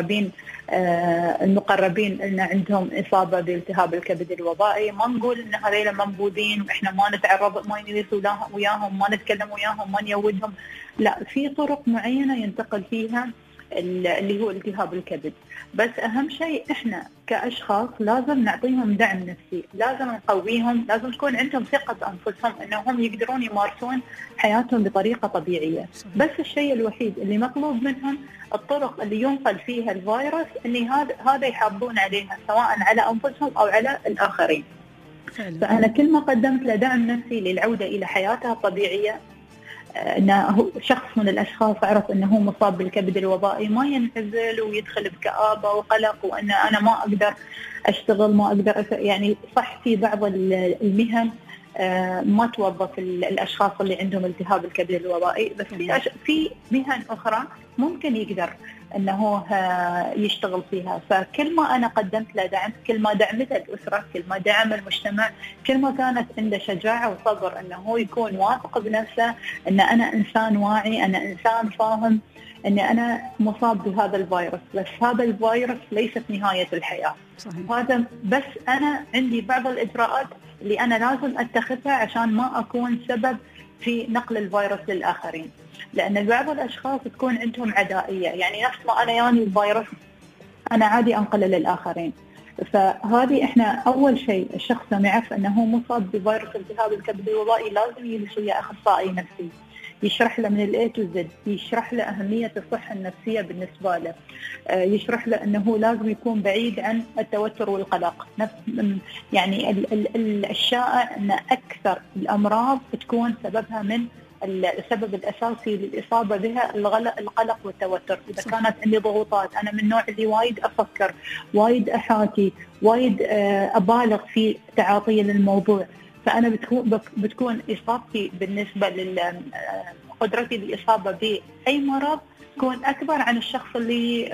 المقربين إن عندهم إصابة بالتهاب الكبد الوبائي، ما نقول إن هذيلا منبوذين وإحنا ما نتعرض، ما نجلس وياهم، ما نتكلم وياهم، ما نيودهم. لا، في طرق معينة ينتقل فيها اللي هو التهاب الكبد. بس أهم شيء إحنا كأشخاص لازم نعطيهم دعم نفسي، لازم نقويهم، لازم تكون عندهم ثقة بأنفسهم أنهم يقدرون يمارسون حياتهم بطريقة طبيعية. بس الشيء الوحيد اللي مطلوب منهم الطرق اللي ينقل فيها الفيروس، اللي هذا يحافظون عليها سواء على أنفسهم أو على الآخرين. فأنا كل ما قدمت له دعم نفسي للعودة إلى حياتها الطبيعية، أنه شخص من الأشخاص عرف أنه مصاب بالكبد الوبائي ما ينعزل ويدخل بكآبة وقلق، وأن أنا ما أقدر أشتغل، ما أقدر يعني صح في بعض المهن ما توظف الأشخاص اللي عندهم التهاب الكبد الوبائي، بس في مهن أخرى ممكن يقدر أنه يشتغل فيها. فكل ما أنا قدمت له دعم، كل ما دعمته الأسرة، كل ما دعم المجتمع، كل ما كانت عنده شجاعة وصبر أنه هو يكون واثق بنفسه، أن أنا إنسان واعي، أنا إنسان فاهم أن أنا مصاب بهذا الفيروس، بس هذا الفيروس ليست نهاية الحياة. صحيح. هذا بس أنا عندي بعض الإجراءات اللي أنا لازم أتخذها عشان ما أكون سبب في نقل الفيروس للآخرين، لأن بعض الأشخاص تكون عندهم عدائية، يعني نفس ما أنا يعني الفيروس أنا عادي أنقله للآخرين. فهذه إحنا أول شيء الشخص لما يعرف أنه مصاب بفيروس التهاب الكبد الوبائي لازم يجلس ويا أخصائي نفسي يشرح له من الA to Z، يشرح له أهمية الصحة النفسية بالنسبة له، يشرح له أنه لازم يكون بعيد عن التوتر والقلق. يعني الشائع أن أكثر الأمراض تكون سببها من السبب الأساسي للإصابة بها القلق والتوتر. إذا كانت عندي ضغوطات، أنا من النوع اللي وايد أفكر، وايد أحاكي، وايد أبالغ في تعاطي للموضوع، فأنا بتكون إصابتي بالنسبة لقدرتي للإصابة بأي مرض تكون أكبر عن الشخص اللي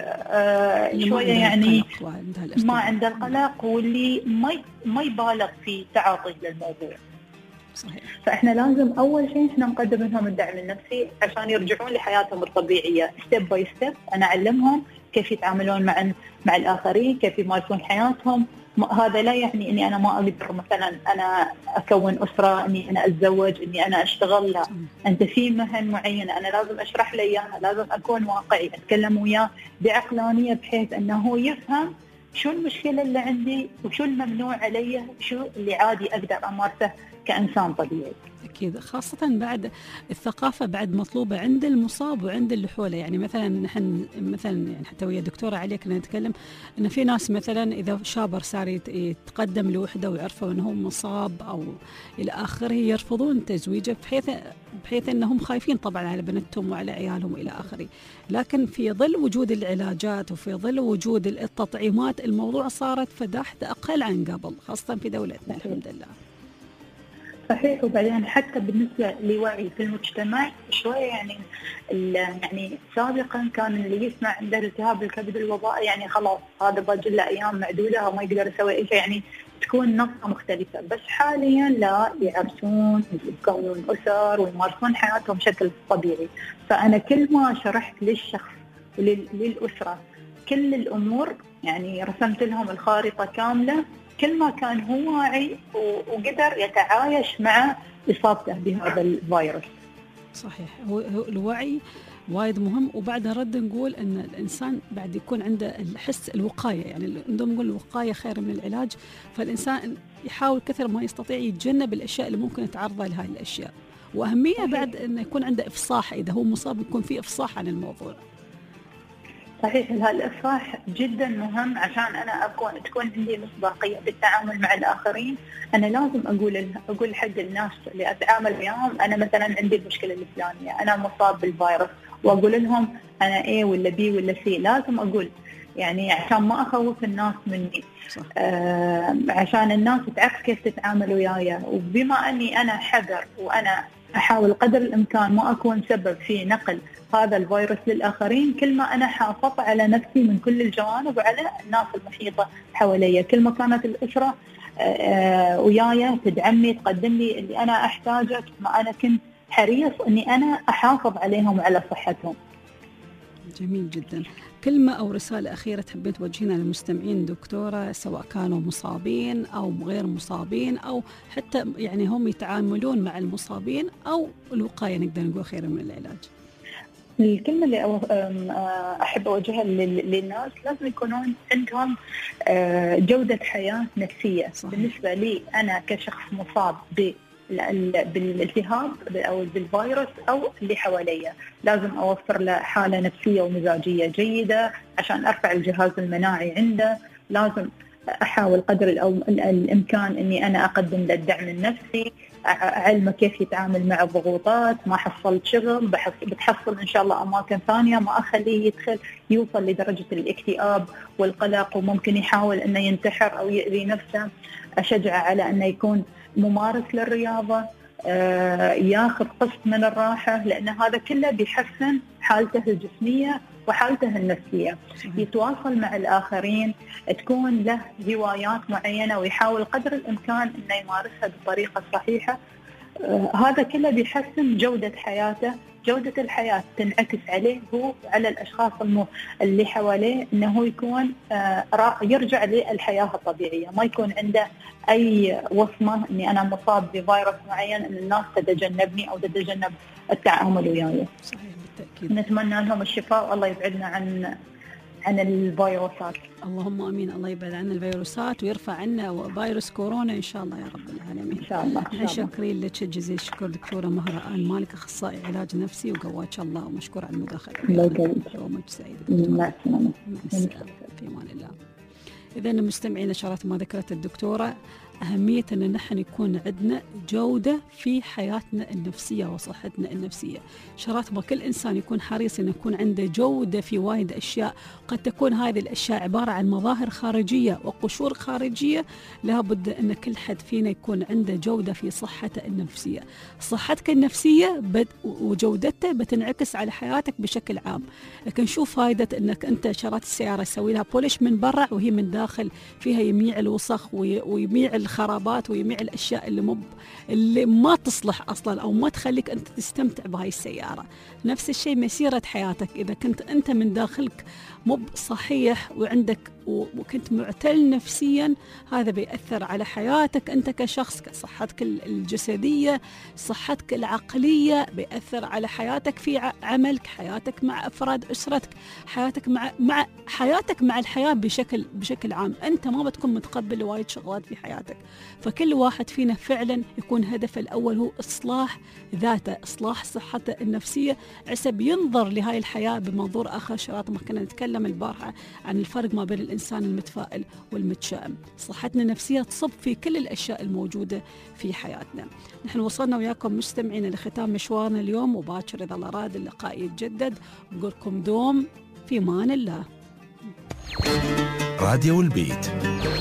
شوية يعني ما عنده القلق واللي ما يبالغ في تعاطي للموضوع. صحيح. فإحنا لازم أول شيء إحنا نقدم لهم الدعم النفسي عشان يرجعون لحياتهم الطبيعية ستيب باي ستيب. أنا أعلمهم كيف يتعاملون مع الآخرين، كيف يمارسون حياتهم. هذا لا يعني إني أنا ما أقدر مثلا أنا أكون أسرة، إني أنا أتزوج، إني أنا أشتغل. لا، أنت في مهن معينة أنا لازم أشرح له إياها، لازم أكون واقعي، أتكلم وياه بعقلانية بحيث أنه يفهم شو المشكلة اللي عندي وشو الممنوع علي، شو اللي عادي أقدر أمارسه كإنسان طبيعي. أكيد، خاصة بعد الثقافة بعد مطلوبة عند المصاب وعند اللي حوله. يعني مثلا نحن يعني حتى ويا الدكتورة عليا كنا نتكلم إن في ناس مثلا إذا شابر صار يتقدم لوحدة ويعرفوا إنه مصاب أو إلى آخره يرفضون تزويجه بحيث أنهم خايفين طبعا على بنتهم وعلى عيالهم إلى آخره. لكن في ظل وجود العلاجات وفي ظل وجود التطعيمات الموضوع صارت فداحة أقل عن قبل، خاصة في دولتنا الحمد لله. صحيح. وبعدين حتى بالنسبة لوعي في المجتمع شوية يعني سابقا كان اللي يسمع عنده التهاب الكبد الوبائي يعني خلاص هذا باقي له أيام معدودة وما يقدر يسوي أي شيء، يعني تكون نظرة مختلفة. بس حاليا لا، يعرسون يكونون أسر ويمارسون حياتهم بشكل طبيعي. فأنا كل ما شرحت للشخص وللأسرة كل الأمور، يعني رسمت لهم الخارطة كاملة، كل ما كان هو واعي وقدر يتعايش مع إصابته بهذا الفيروس. صحيح. هو الوعي وايد مهم. وبعدها رد نقول أن الإنسان بعد يكون عنده الحس الوقاية، يعني عندهم نقول الوقاية خير من العلاج، فالإنسان يحاول كثر ما يستطيع يتجنب الأشياء اللي ممكن يتعرض لهاي الأشياء. وأهمية بعد أنه يكون عنده إفصاح، إذا هو مصاب يكون فيه إفصاح عن الموضوع. صحيح، الإفصاح جدا مهم عشان أنا تكون عندي مصداقية بالتعامل مع الآخرين. أنا لازم أقول حق الناس اللي أتعامل وياهم أنا مثلا عندي المشكلة الفلانية، أنا مصاب بالفيروس، وأقول لهم أنا A ولا B ولا C. لازم أقول يعني عشان ما أخوف الناس مني، عشان الناس تعرف كيف تتعامل وياي. وبما أني أنا حذر وأنا أحاول قدر الإمكان ما أكون سبب في نقل هذا الفيروس للآخرين، كل ما أنا حافظ على نفسي من كل الجوانب وعلى الناس المحيطة حواليا. كل ما كانت الأسرة وياي تدعمني تقدم لي اللي أنا أحتاجه، ما أنا كنت حريص أني أنا أحافظ عليهم وعلى صحتهم. جميل جدا. كلمة أو رسالة أخيرة تحبين توجهينها للمستمعين دكتورة، سواء كانوا مصابين أو غير مصابين أو حتى يعني هم يتعاملون مع المصابين أو الوقاية نقدر نقول خير من العلاج؟ الكلمة اللي أحب أوجهها للناس، لازم يكونون عندهم جودة حياة نفسية. صحيح. بالنسبة لي أنا كشخص مصاب بالالتهاب أو بالفيروس أو اللي حواليا، لازم أوفر له حالة نفسية ومزاجية جيدة عشان أرفع الجهاز المناعي عنده. لازم أحاول قدر الإمكان أني أنا أقدم له الدعم النفسي، أعلمه كيف يتعامل مع الضغوطات. ما حصلت شغل بتحصل إن شاء الله أماكن ثانية، ما أخليه يوصل لدرجة الاكتئاب والقلق وممكن يحاول أنه ينتحر أو يؤذي نفسه. أشجعه على أنه يكون ممارس للرياضة، ياخذ قسط من الراحة، لأن هذا كله بيحسن حالته الجسمية وحالته النفسية. يتواصل مع الآخرين، تكون له هوايات معينة ويحاول قدر الإمكان أنه يمارسها بالطريقة الصحيحة. هذا كله بيحسن جودة حياته. جودة الحياة تنعكس عليه هو وعلى الأشخاص اللي حواليه، أنه يكون يرجع للحياة الطبيعية، ما يكون عنده أي وصمة أني أنا مصاب بفيروس معين أن الناس تتجنبني أو تتجنب التعامل وياي. صحيح بالتأكيد. نتمنى لهم الشفاء والله يبعدنا عن الفيروسات. اللهم امين. الله يبعد عنا الفيروسات ويرفع عنا فيروس كورونا ان شاء الله يا رب العالمين. ان شاء الله. نحن شاكرين لك جزيل الشكر دكتوره مهره آل مالك، اخصائي علاج نفسي، وقواك الله ومشكور على المداخله. الله يسعدك. يومك سعيد. مع السلامه. في امان الله. اذا المستمعين اشارات ما ذكرت الدكتوره، أهمية أن نحن يكون عندنا جودة في حياتنا النفسية وصحتنا النفسية. شرط ما كل إنسان يكون حريص أن يكون عنده جودة في وايد أشياء. قد تكون هذه الأشياء عبارة عن مظاهر خارجية وقشور خارجية، لابد أن كل حد فينا يكون عنده جودة في صحته النفسية. صحتك النفسية وجودتها بتنعكس على حياتك بشكل عام. لكن شو فائدة أنك أنت شرات السيارة تسوي لها بولش من برا وهي من داخل فيها يميع الوسخ ويميع الخرابات ويميع الأشياء اللي ما تصلح أصلا أو ما تخليك أنت تستمتع بهاي السيارة. نفس الشيء مسيرة حياتك، إذا كنت أنت من داخلك مو صحيح وعندك وكنت معتل نفسيا، هذا بيأثر على حياتك أنت كشخص، صحتك الجسدية، صحتك العقلية، بيأثر على حياتك في عملك، حياتك مع أفراد أسرتك، حياتك مع حياتك مع الحياة بشكل عام. أنت ما بتكون متقبل وايد شغلات في حياتك. فكل واحد فينا فعلا يكون هدفه الأول هو إصلاح ذاته، إصلاح صحته النفسية، عسب ينظر لهاي الحياة بمنظور آخر. شرط ما كنا نتكلم البارحة عن الفرق ما بين الإنسان المتفائل والمتشائم. صحتنا النفسية تصب في كل الأشياء الموجودة في حياتنا. نحن وصلنا وياكم مستمعين لختام مشوارنا اليوم، وباكر إذا الله راد اللقاء يتجدد. نقولكم دوم في أمان الله. راديو البيت.